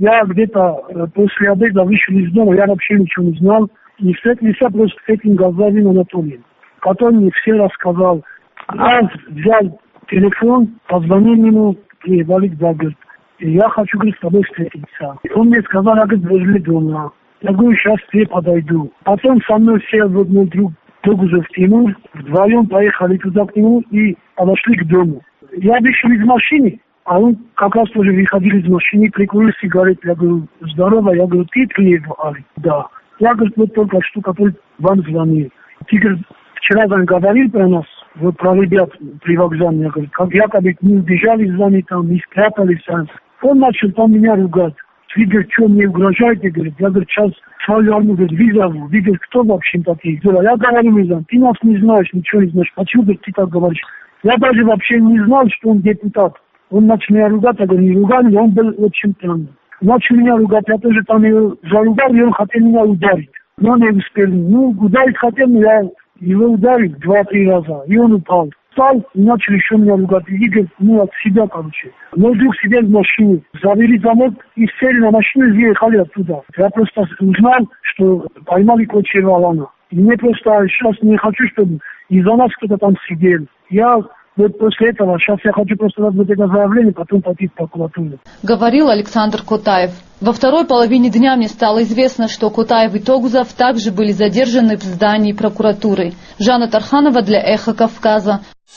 Я где-то э, после обеда вышел из дома, я вообще ничего не знал. И встретился просто с этим Газавин Анатолием, который мне все рассказал. Я взял телефон, позвонил ему, и Валик, да, говорит, я хочу, говорит, с тобой встретиться. Он мне сказал, я, говорит, возле дома. Я говорю, сейчас к тебе подойду. Потом со мной сел вот мой друг Тогузов Тимур, вдвоем поехали туда к нему и подошли к дому. Я вышел из машины, а он как раз тоже выходил из машины, прикурил сигарет. Я говорю, здорово, я говорю, ты Плеев, Али? Да. Я, говорит, вот только что, который вам звонил. Ты, говорит, вчера он говорил про нас, вот про ребят при вокзале, я говорю, как якобы мы убежали за нами там, мы спрятались. Он начал там меня ругать. Вы, говорит, что мне угрожаете, говорит, я, говорит, сейчас свою армию, говорит, вызову. Вы, говорит, кто вообще такие? Я говорю, вызову, ты нас не знаешь, ничего не знаешь, почему, говорит, ты так говоришь? Я даже вообще не знал, что он депутат. Он начал меня ругать, я говорю, не ругал, он был очень странный. Начал меня ругать, я тоже там его заругал, и он хотел меня ударить. Но не успел. Ну, ударить хотел, но я его ударил два-три раза, и он упал. Встал и начал еще меня ругать. И говорит, ну, от себя, короче. Мой друг сидел в машине, завели замок и сели на машину и въехали оттуда. Я просто узнал, что поймали Кочева Алана. И мне просто сейчас не хочу, чтобы из-за нас кто-то там сидел. Я вот после этого, сейчас я хочу просто дать вот это заявление, потом пойти в прокуратуру. Говорил Александр Кутаев. Во второй половине дня мне стало известно, что Кутаев и Тогузов также были задержаны в здании прокуратуры. Жанна Тарханова для «Эхо Кавказа».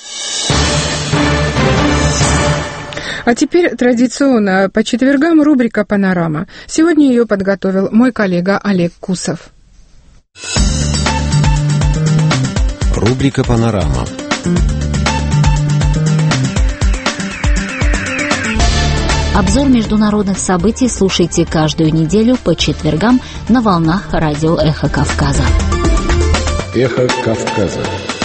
А теперь традиционно по четвергам рубрика «Панорама». Сегодня ее подготовил мой коллега Олег Кусов. Рубрика «Панорама». Обзор международных событий слушайте каждую неделю по четвергам на волнах радио «Эхо Кавказа». «Эхо Кавказа».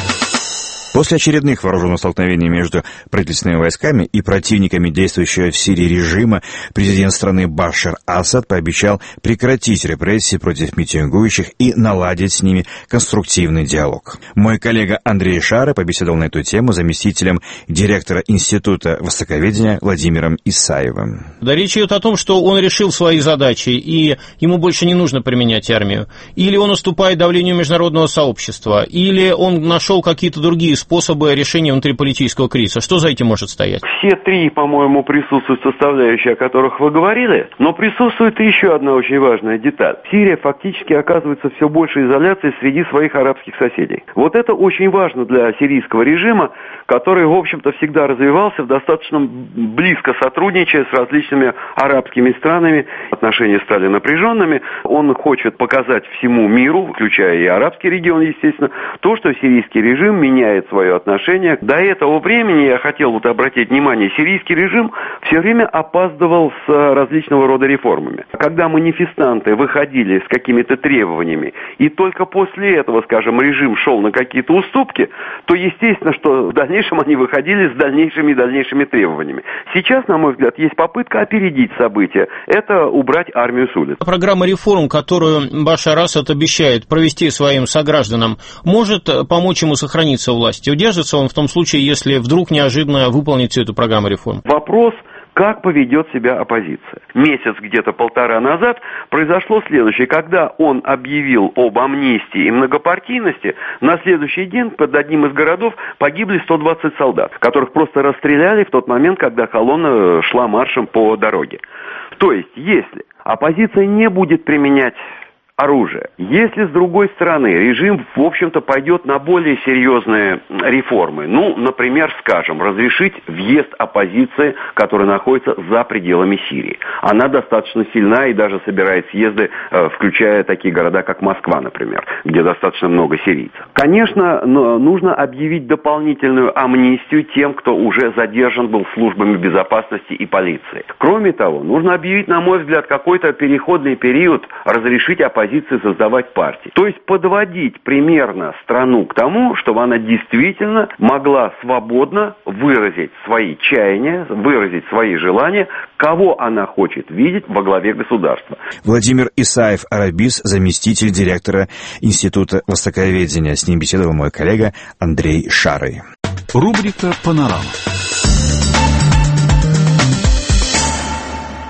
После очередных вооруженных столкновений между правительственными войсками и противниками действующего в Сирии режима, президент страны Башар Асад пообещал прекратить репрессии против митингующих и наладить с ними конструктивный диалог. Мой коллега Андрей Шара побеседовал на эту тему с заместителем директора Института востоковедения Владимиром Исаевым. Да, речь идет о том, что он решил свои задачи, и ему больше не нужно применять армию. Или он уступает давлению международного сообщества, или он нашел какие-то другие способы решения внутриполитического кризиса. Что за этим может стоять? Все три, по-моему, присутствуют составляющие, о которых вы говорили, но присутствует и еще одна очень важная деталь. Сирия фактически оказывается все большей изоляцией среди своих арабских соседей. Вот это очень важно для сирийского режима, который, в общем-то, всегда развивался, достаточно близко сотрудничая с различными арабскими странами. Отношения стали напряженными. Он хочет показать всему миру, включая и арабский регион, естественно, то, что сирийский режим меняет свое отношение. До этого времени, я хотел вот обратить внимание, сирийский режим все время опаздывал с различного рода реформами. Когда манифестанты выходили с какими-то требованиями, и только после этого, скажем, режим шел на какие-то уступки, то естественно, что в дальнейшем они выходили с дальнейшими и дальнейшими требованиями. Сейчас, на мой взгляд, есть попытка опередить события. Это убрать армию с улиц. Программа реформ, которую Башар Асад обещает провести своим согражданам, может помочь ему сохраниться у власти? Удержится он в том случае, если вдруг неожиданно выполнит всю эту программу реформ? Вопрос, как поведет себя оппозиция. Месяц, где-то полтора назад, произошло следующее. Когда он объявил об амнистии и многопартийности, на следующий день под одним из городов погибли сто двадцать солдат, которых просто расстреляли в тот момент, когда колонна шла маршем по дороге. То есть, если оппозиция не будет применять оружие. Если, с другой стороны, режим, в общем-то, пойдет на более серьезные реформы, ну, например, скажем, разрешить въезд оппозиции, которая находится за пределами Сирии. Она достаточно сильна и даже собирает съезды, включая такие города, как Москва, например, где достаточно много сирийцев. Конечно, нужно объявить дополнительную амнистию тем, кто уже задержан был службами безопасности и полицией. Кроме того, нужно объявить, на мой взгляд, какой-то переходный период, разрешить оппозиции создавать партии. То есть подводить примерно страну к тому, чтобы она действительно могла свободно выразить свои чаяния, выразить свои желания, кого она хочет видеть во главе государства. Владимир Исаев, арабист, заместитель директора Института востоковедения. С ним беседовал мой коллега Андрей Шарый. Рубрика «Панорама».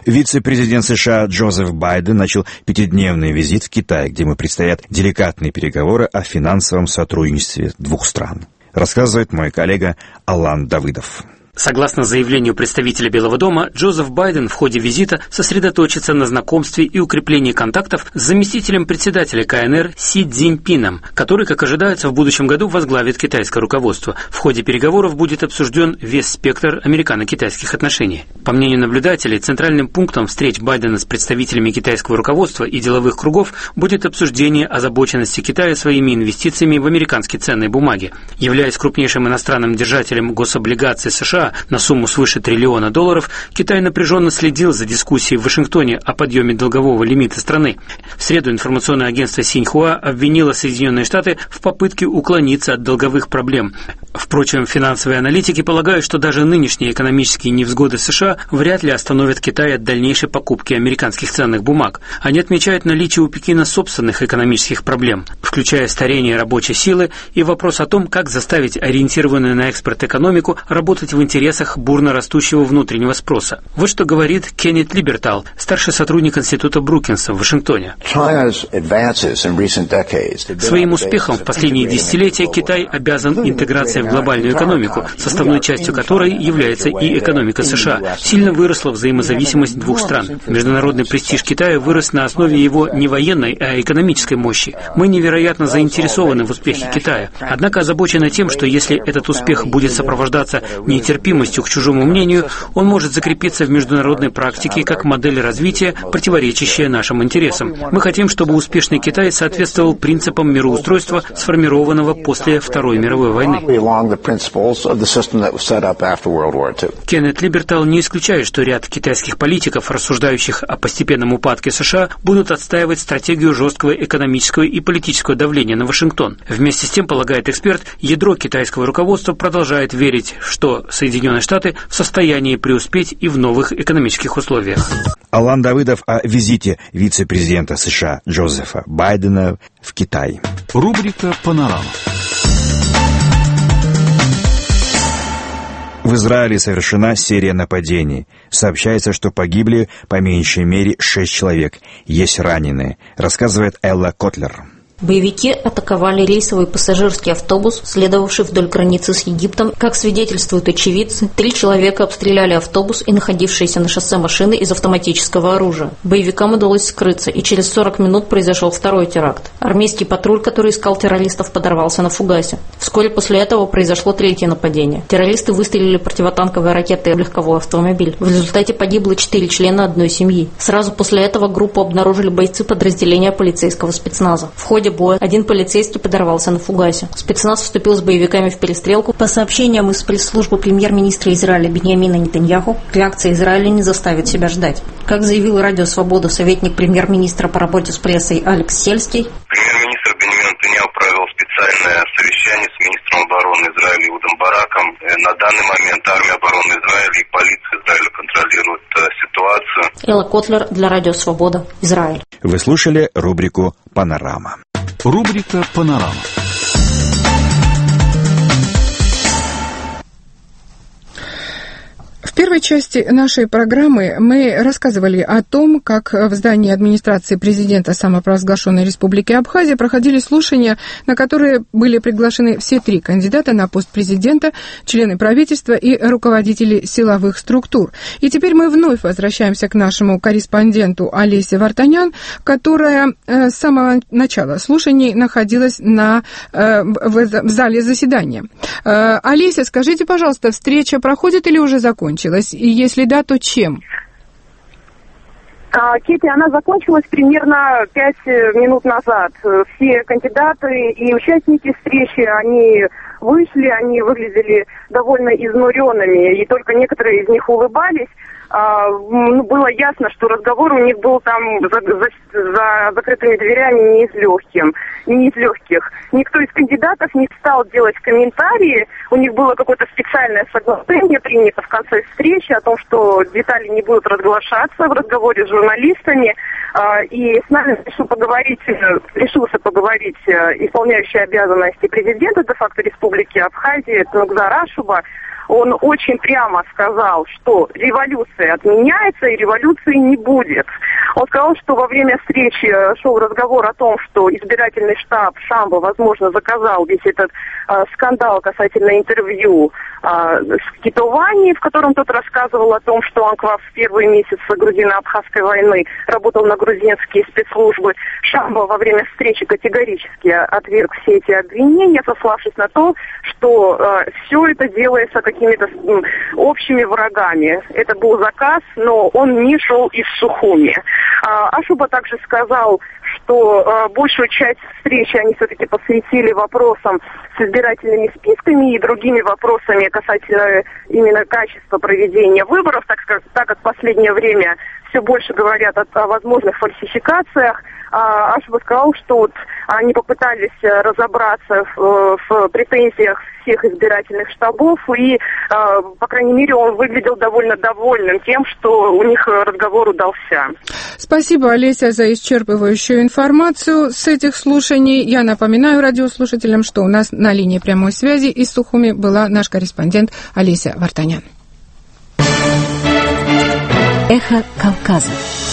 Вице-президент США Джозеф Байден начал пятидневный визит в Китай, где ему предстоят деликатные переговоры о финансовом сотрудничестве двух стран. Рассказывает мой коллега Алан Давыдов. Согласно заявлению представителя Белого дома, Джозеф Байден в ходе визита сосредоточится на знакомстве и укреплении контактов с заместителем председателя ка эн эр Си Цзиньпином, который, как ожидается, в будущем году возглавит китайское руководство. В ходе переговоров будет обсужден весь спектр американо-китайских отношений. По мнению наблюдателей, центральным пунктом встреч Байдена с представителями китайского руководства и деловых кругов будет обсуждение озабоченности Китая своими инвестициями в американские ценные бумаги. Являясь крупнейшим иностранным держателем гособлигаций США на сумму свыше триллиона долларов, Китай напряженно следил за дискуссией в Вашингтоне о подъеме долгового лимита страны. В среду информационное агентство Синьхуа обвинило Соединенные Штаты в попытке уклониться от долговых проблем. Впрочем, финансовые аналитики полагают, что даже нынешние экономические невзгоды США вряд ли остановят Китай от дальнейшей покупки американских ценных бумаг. Они отмечают наличие у Пекина собственных экономических проблем, включая старение рабочей силы и вопрос о том, как заставить ориентированную на экспорт экономику работать в интересах бурно растущего внутреннего спроса. Вот что говорит Кеннет Либертал, старший сотрудник Института Брукинса в Вашингтоне. Своим успехом в последние десятилетия Китай обязан интеграции в глобальную экономику, составной частью которой является и экономика США. Сильно выросла взаимозависимость двух стран. Международный престиж Китая вырос на основе его не военной, а экономической мощи. Мы невероятно заинтересованы в успехе Китая. Однако озабочены тем, что если этот успех будет сопровождаться нетерпимостью к чужому мнению, он может закрепиться в международной практике как модель развития, противоречащая нашим интересам. Мы хотим, чтобы успешный Китай соответствовал принципам мироустройства, сформированного после Второй мировой войны. Кеннет Либертал не исключает, что ряд китайских политиков, рассуждающих о постепенном упадке США, будут отстаивать стратегию жесткого экономического и политического давления на Вашингтон. Вместе с тем, полагает эксперт, ядро китайского руководства продолжает верить, что Соединенные Штаты в состоянии преуспеть и в новых экономических условиях. Алан Давыдов о визите вице-президента США Джозефа Байдена в Китай. Рубрика «Панорама». В Израиле совершена серия нападений. Сообщается, что погибли по меньшей мере шесть человек. Есть раненые, рассказывает Элла Котлер. Боевики атаковали рейсовый пассажирский автобус, следовавший вдоль границы с Египтом. Как свидетельствуют очевидцы, три человека обстреляли автобус и находившиеся на шоссе машины из автоматического оружия. Боевикам удалось скрыться, и через сорок минут произошел второй теракт. Армейский патруль, который искал террористов, подорвался на фугасе. Вскоре после этого произошло третье нападение. Террористы выстрелили противотанковой ракетой в легковой автомобиль. В результате погибло четыре члена одной семьи. Сразу после этого группу обнаружили бойцы подразделения полицейского спецназа. В ходе боя один полицейский подорвался на фугасе. Спецназ вступил с боевиками в перестрелку. По сообщениям из пресс-службы премьер-министра Израиля Биньямина Нетаньяху, реакция Израиля не заставит себя ждать. Как заявил Радио Свобода советник премьер-министра по работе с прессой Алекс Сельский, премьер-министр Биньямин Нетаньяху провел специальное совещание с министром обороны Израиля Иудом Бараком. На данный момент армия обороны Израиля и полиция Израиля контролируют э, ситуацию. Элла Котлер для Радио Свобода, Израиль. Вы слушали рубрику «Панорама». Рубрика «Панорама». В первой части нашей программы мы рассказывали о том, как в здании администрации президента самопровозглашенной Республики Абхазия проходили слушания, на которые были приглашены все три кандидата на пост президента, члены правительства и руководители силовых структур. И теперь мы вновь возвращаемся к нашему корреспонденту Олесе Вартанян, которая с самого начала слушаний находилась на, в зале заседания. Олеся, скажите, пожалуйста, встреча проходит или уже закончилась? И если да, то чем? Кити, она закончилась примерно пять минут назад. Все кандидаты и участники встречи, они вышли, они выглядели довольно изнуренными, и только некоторые из них улыбались. А, ну, было ясно, что разговор у них был там за, за, за закрытыми дверями не из легких, не из легких. Никто из кандидатов не стал делать комментарии. У них было какое-то специальное соглашение принято в конце встречи о том, что детали не будут разглашаться в разговоре с журналистами. А, и с нами решил поговорить, решился поговорить исполняющий обязанности президента де-факто Республики Абхазия Нугзар Ашуба. он очень прямо сказал, что революция отменяется и революции не будет. Он сказал, что во время встречи шел разговор о том, что избирательный штаб Шамбо, возможно, заказал весь этот э, скандал касательно интервью э, с Китовани, в котором тот рассказывал о том, что Анклав в первые месяцы грузино-абхазской войны работал на грузинские спецслужбы. Шамбо во время встречи категорически отверг все эти обвинения, сославшись на то, что э, все это делается какими-то э, общими врагами. Это был заказ, но он не шел из Сухуми. А, Ашуба также сказал, что э, большую часть встречи они все-таки посвятили вопросам с избирательными списками и другими вопросами касательно именно качества проведения выборов, так как, так как в последнее время все больше говорят о, о возможных фальсификациях. А, Ашуба сказал, что вот они попытались разобраться в, в претензиях всех избирательных штабов, и, по крайней мере, он выглядел довольно довольным тем, что у них разговор удался. Спасибо, Олеся, за исчерпывающую информацию с этих слушаний. Я напоминаю радиослушателям, что у нас на линии прямой связи из Сухуми была наш корреспондент Олеся Вартанян. Эхо Кавказа.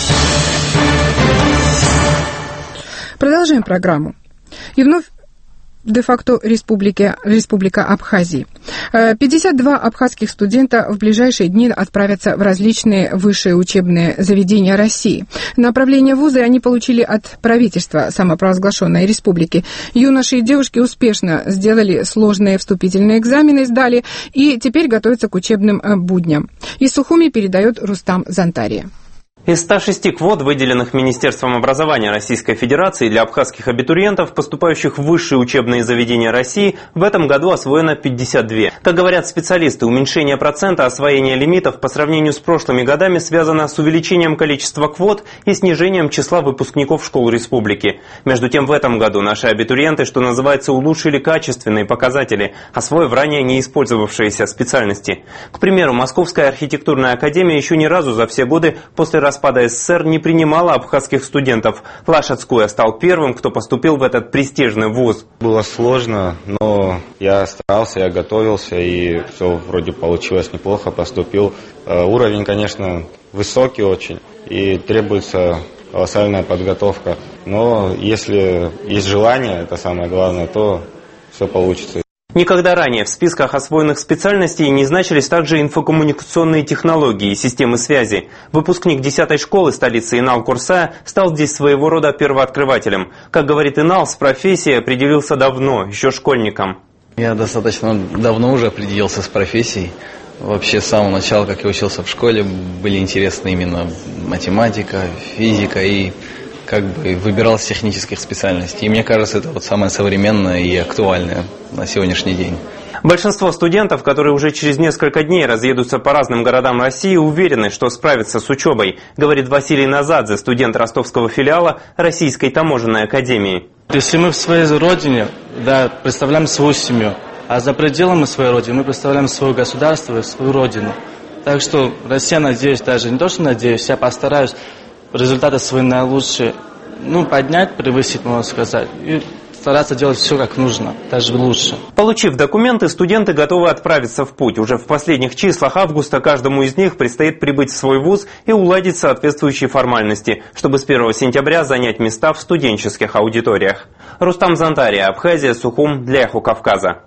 Продолжаем программу. И вновь де-факто республики, Республика Абхазия. пятьдесят два абхазских студента в ближайшие дни отправятся в различные высшие учебные заведения России. Направление в вузы они получили от правительства самопровозглашенной республики. Юноши и девушки успешно сделали сложные вступительные экзамены, сдали и теперь готовятся к учебным будням. Из Сухуми передает Рустам Зантария. Из ста шести квот, выделенных Министерством образования Российской Федерации для абхазских абитуриентов, поступающих в высшие учебные заведения России, в этом году освоено пятьдесят две. Как говорят специалисты, уменьшение процента освоения лимитов по сравнению с прошлыми годами связано с увеличением количества квот и снижением числа выпускников школ республики. Между тем, в этом году наши абитуриенты, что называется, улучшили качественные показатели, освоив ранее не использовавшиеся специальности. К примеру, Московская архитектурная академия еще ни разу за все годы после распада СССР не принимала абхазских студентов. Лашацкуя стал первым, кто поступил в этот престижный вуз. Было сложно, но я старался, я готовился, и все вроде получилось неплохо, поступил. Уровень, конечно, высокий очень, и требуется колоссальная подготовка. Но если есть желание, это самое главное, то все получится. Никогда ранее в списках освоенных специальностей не значились также инфокоммуникационные технологии и системы связи. Выпускник десятой школы столицы Инал Курсая стал здесь своего рода первооткрывателем. Как говорит Инал, с профессией определился давно, еще школьником. Я достаточно давно уже определился с профессией. Вообще с самого начала, как я учился в школе, были интересны именно математика, физика, и как бы выбирал с технических специальностей. И мне кажется, это вот самое современное и актуальное на сегодняшний день. Большинство студентов, которые уже через несколько дней разъедутся по разным городам России, уверены, что справятся с учебой, говорит Василий Назадзе, студент ростовского филиала Российской таможенной академии. Если мы в своей родине, да, представляем свою семью, а за пределами своей родины мы представляем свое государство и свою родину. Так что Россия, надеюсь, даже не то, что надеюсь, я постараюсь результаты свои наилучшие, ну, поднять, превысить, можно сказать, и стараться делать все как нужно, даже лучше. Получив документы, студенты готовы отправиться в путь. Уже в последних числах августа каждому из них предстоит прибыть в свой вуз и уладить соответствующие формальности, чтобы с первого сентября занять места в студенческих аудиториях. Рустам Зантария, Абхазия, Сухум, для Эхо Кавказа.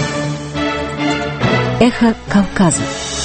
Эхо Кавказа.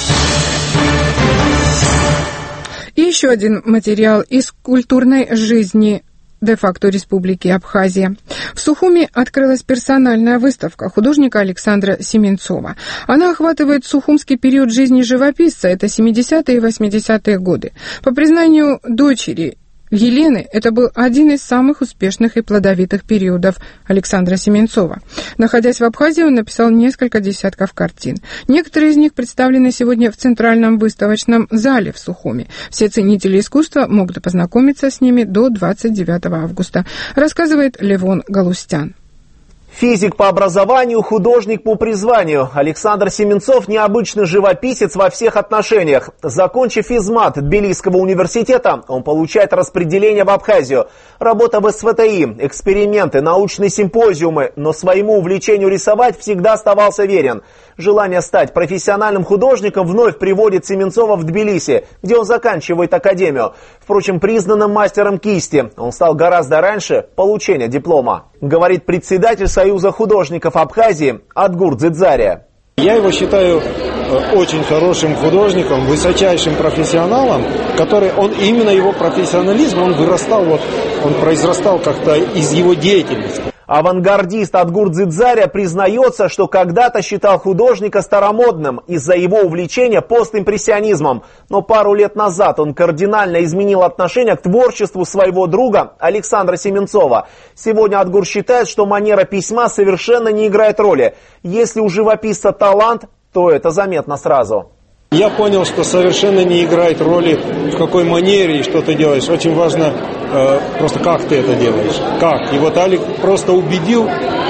И еще один материал из культурной жизни де-факто Республики Абхазия. В Сухуми открылась персональная выставка художника Александра Семенцова. Она охватывает сухумский период жизни живописца, это семидесятые и восьмидесятые годы. По признанию дочери Елены, это был один из самых успешных и плодовитых периодов Александра Семенцова. Находясь в Абхазии, он написал несколько десятков картин. Некоторые из них представлены сегодня в Центральном выставочном зале в Сухуми. Все ценители искусства могут познакомиться с ними до двадцать девятого августа, рассказывает Левон Галустян. Физик по образованию, художник по призванию. Александр Семенцов – необычный живописец во всех отношениях. Закончив физмат Тбилисского университета, он получает распределение в Абхазию. Работа в эс вэ тэ и, эксперименты, научные симпозиумы. Но своему увлечению рисовать всегда оставался верен. Желание стать профессиональным художником вновь приводит Семенцова в Тбилиси, где он заканчивает академию. Впрочем, признанным мастером кисти он стал гораздо раньше получения диплома, говорит председатель Союза художников Абхазии Адгур Дзидзария. Я его считаю очень хорошим художником, высочайшим профессионалом, который, он именно его профессионализм, он вырастал, вот, он произрастал как-то из его деятельности. Авангардист Адгур Дзидзария признается, что когда-то считал художника старомодным из-за его увлечения постимпрессионизмом. Но пару лет назад он кардинально изменил отношение к творчеству своего друга Александра Семенцова. Сегодня Адгур считает, что манера письма совершенно не играет роли. Если у живописца талант, то это заметно сразу. Я понял, что совершенно не играет роли, в какой манере и что ты делаешь. Очень важно э, просто как ты это делаешь. Как. И вот Алик просто убедил,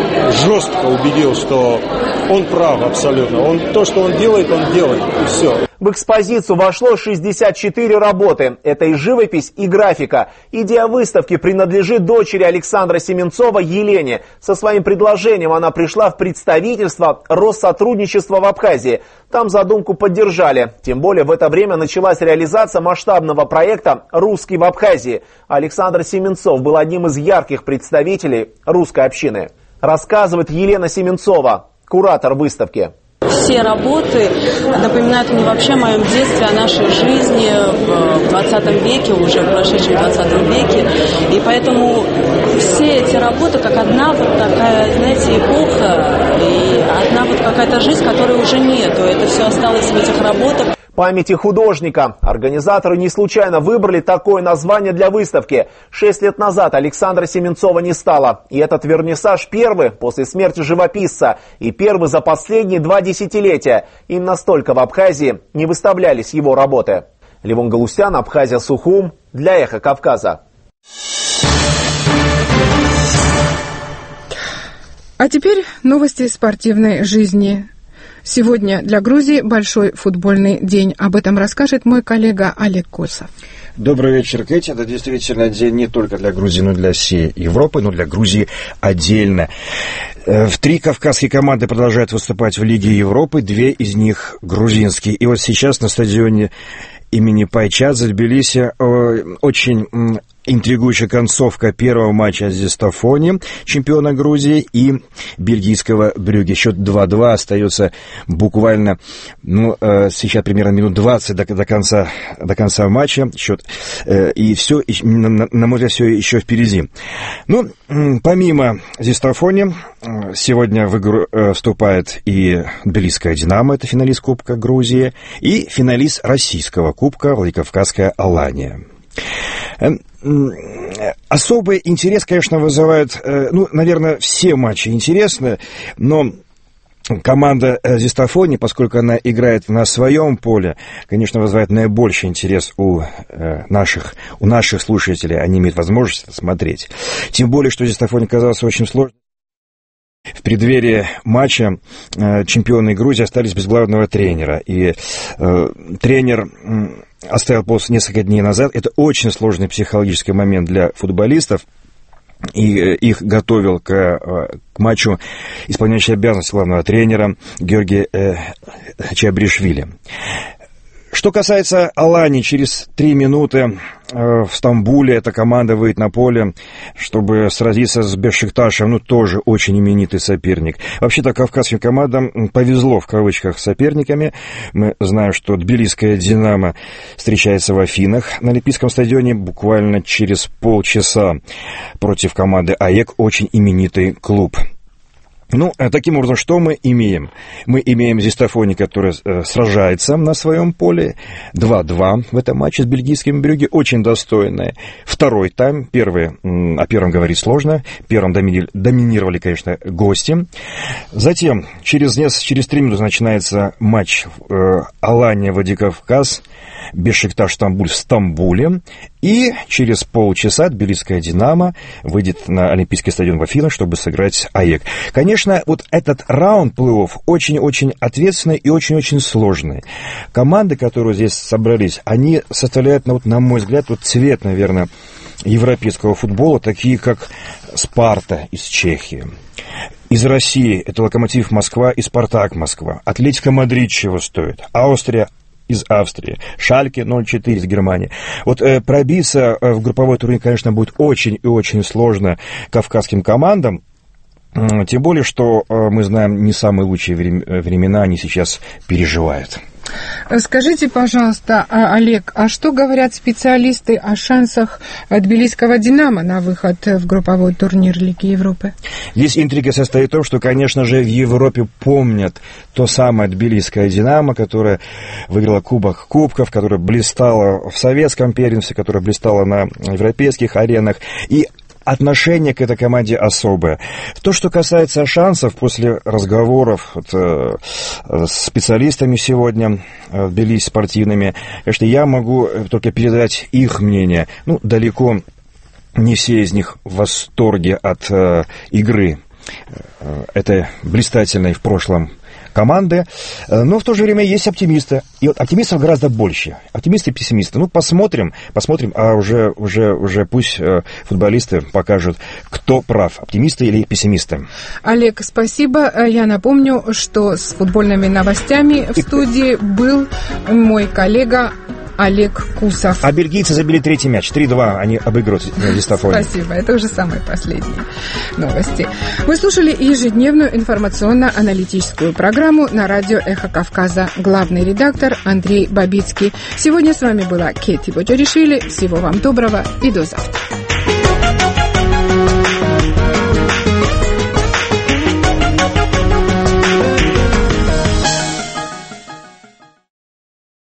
жестко убедил, что он прав абсолютно. Он, то, что он делает, он делает. И все. В экспозицию вошло шестьдесят четыре работы. Это и живопись, и графика. Идея выставки принадлежит дочери Александра Семенцова Елене. Со своим предложением она пришла в представительство Россотрудничества в Абхазии. Там задумку поддержали. Тем более в это время началась реализация масштабного проекта «Русский в Абхазии». Александр Семенцов был одним из ярких представителей русской общины. Рассказывает Елена Семенцова, куратор выставки. Все работы напоминают мне вообще о моем детстве, о нашей жизни в двадцатом веке, уже в прошедшем двадцатом веке. И поэтому все эти работы, как одна вот такая, знаете, эпоха, и одна вот какая-то жизнь, которой уже нету. Это все осталось в этих работах. Памяти художника. Организаторы не случайно выбрали такое название для выставки. Шесть лет назад Александра Семенцова не стало. И этот вернисаж первый после смерти живописца. И первый за последние два десятилетия. Им настолько в Абхазии не выставлялись его работы. Левон Галустян, Абхазия, Сухум. Для Эхо Кавказа. А теперь новости спортивной жизни. Сегодня для Грузии большой футбольный день. Об этом расскажет мой коллега Олег Косов. Добрый вечер, Кэти. Это действительно день не только для Грузии, но и для всей Европы, но для Грузии отдельно. В три кавказские команды продолжают выступать в Лиге Европы, две из них грузинские. И вот сейчас на стадионе имени Пайчадзе Тбилиси очень интригующая концовка первого матча с Зистафони, чемпиона Грузии, и бельгийского Брюгге. Счет два-два, остается буквально, ну, сейчас примерно минут двадцать до, до, конца, до конца матча. Счет, и все, на, на мой взгляд, все еще впереди. Ну, помимо Зистафони, сегодня в игру вступает и Тбилисская «Динамо», это финалист Кубка Грузии, и финалист российского Кубка Владикавказская «Алания». Особый интерес, конечно, вызывает, ну, наверное, все матчи интересны, но команда Зистафони, поскольку она играет на своем поле, конечно, вызывает наибольший интерес у наших, у наших слушателей, они имеют возможность это смотреть. Тем более, что Зистафони казался очень сложным. В преддверии матча э, чемпионы Грузии остались без главного тренера. И э, тренер э, оставил пост несколько дней назад. Это очень сложный психологический момент для футболистов. И э, их готовил к, э, к матчу исполняющий обязанности главного тренера Георгий э, Чабришвили. Что касается Алании, через три минуты в Стамбуле эта команда выйдет на поле, чтобы сразиться с Бешикташем, ну, тоже очень именитый соперник. Вообще-то кавказским командам повезло, в кавычках, с соперниками. Мы знаем, что тбилисская «Динамо» встречается в Афинах на Олимпийском стадионе буквально через полчаса против команды АЕК, очень именитый клуб. Ну, таким образом, что мы имеем? Мы имеем Зистафони, который э, сражается на своем поле. два-два в этом матче с бельгийским Брюгге. Очень достойное. Второй тайм. Первый, м, о первом говорить сложно. Первым домини- доминировали, конечно, гости. Затем, через, через три минуты начинается матч э, Алания-Владикавказ. Бешикташ-Стамбуль в Стамбуле. И через полчаса тбилисская «Динамо» выйдет на Олимпийский стадион в Афинах, чтобы сыграть АЕК. Конечно, вот этот раунд плей-офф очень-очень ответственный и очень-очень сложный. Команды, которые здесь собрались, они составляют, ну, вот, на мой взгляд, вот цвет, наверное, европейского футбола, такие как «Спарта» из Чехии. Из России это «Локомотив Москва» и «Спартак Москва». «Атлетико Мадрид» чего стоит. Австрия из Австрии. «Шальке» ноль четыре из Германии. Вот э, пробиться э, в групповой турнир, конечно, будет очень и очень сложно кавказским командам. Э, тем более, что э, мы знаем, не самые лучшие времена они сейчас переживают. Скажите, пожалуйста, Олег, а что говорят специалисты о шансах тбилисского «Динамо» на выход в групповой турнир Лиги Европы? Здесь интрига состоит в том, что, конечно же, в Европе помнят то самое тбилисское «Динамо», которое выиграло Кубок Кубков, которое блистало в советском первенстве, которое блистало на европейских аренах. И отношение к этой команде особое. То, что касается шансов, после разговоров вот, э, с специалистами сегодня, э, в Тбилиси спортивными, конечно, я могу только передать их мнение. Ну, далеко не все из них в восторге от э, игры э, этой блистательной в прошлом команды, но в то же время есть оптимисты. И вот оптимистов гораздо больше. Оптимисты и пессимисты. Ну, посмотрим, посмотрим, а уже, уже, уже пусть футболисты покажут, кто прав, оптимисты или пессимисты. Олег, спасибо. Я напомню, что с футбольными новостями в студии был мой коллега Олег Кусов. А бельгийцы забили третий мяч. три-два они обыгрывают Листофоне. Спасибо. Это уже самые последние новости. Вы слушали ежедневную информационно-аналитическую программу на радио «Эхо Кавказа». Главный редактор Андрей Бабицкий. Сегодня с вами была Кетти Боджаришвили. Всего вам доброго и до завтра.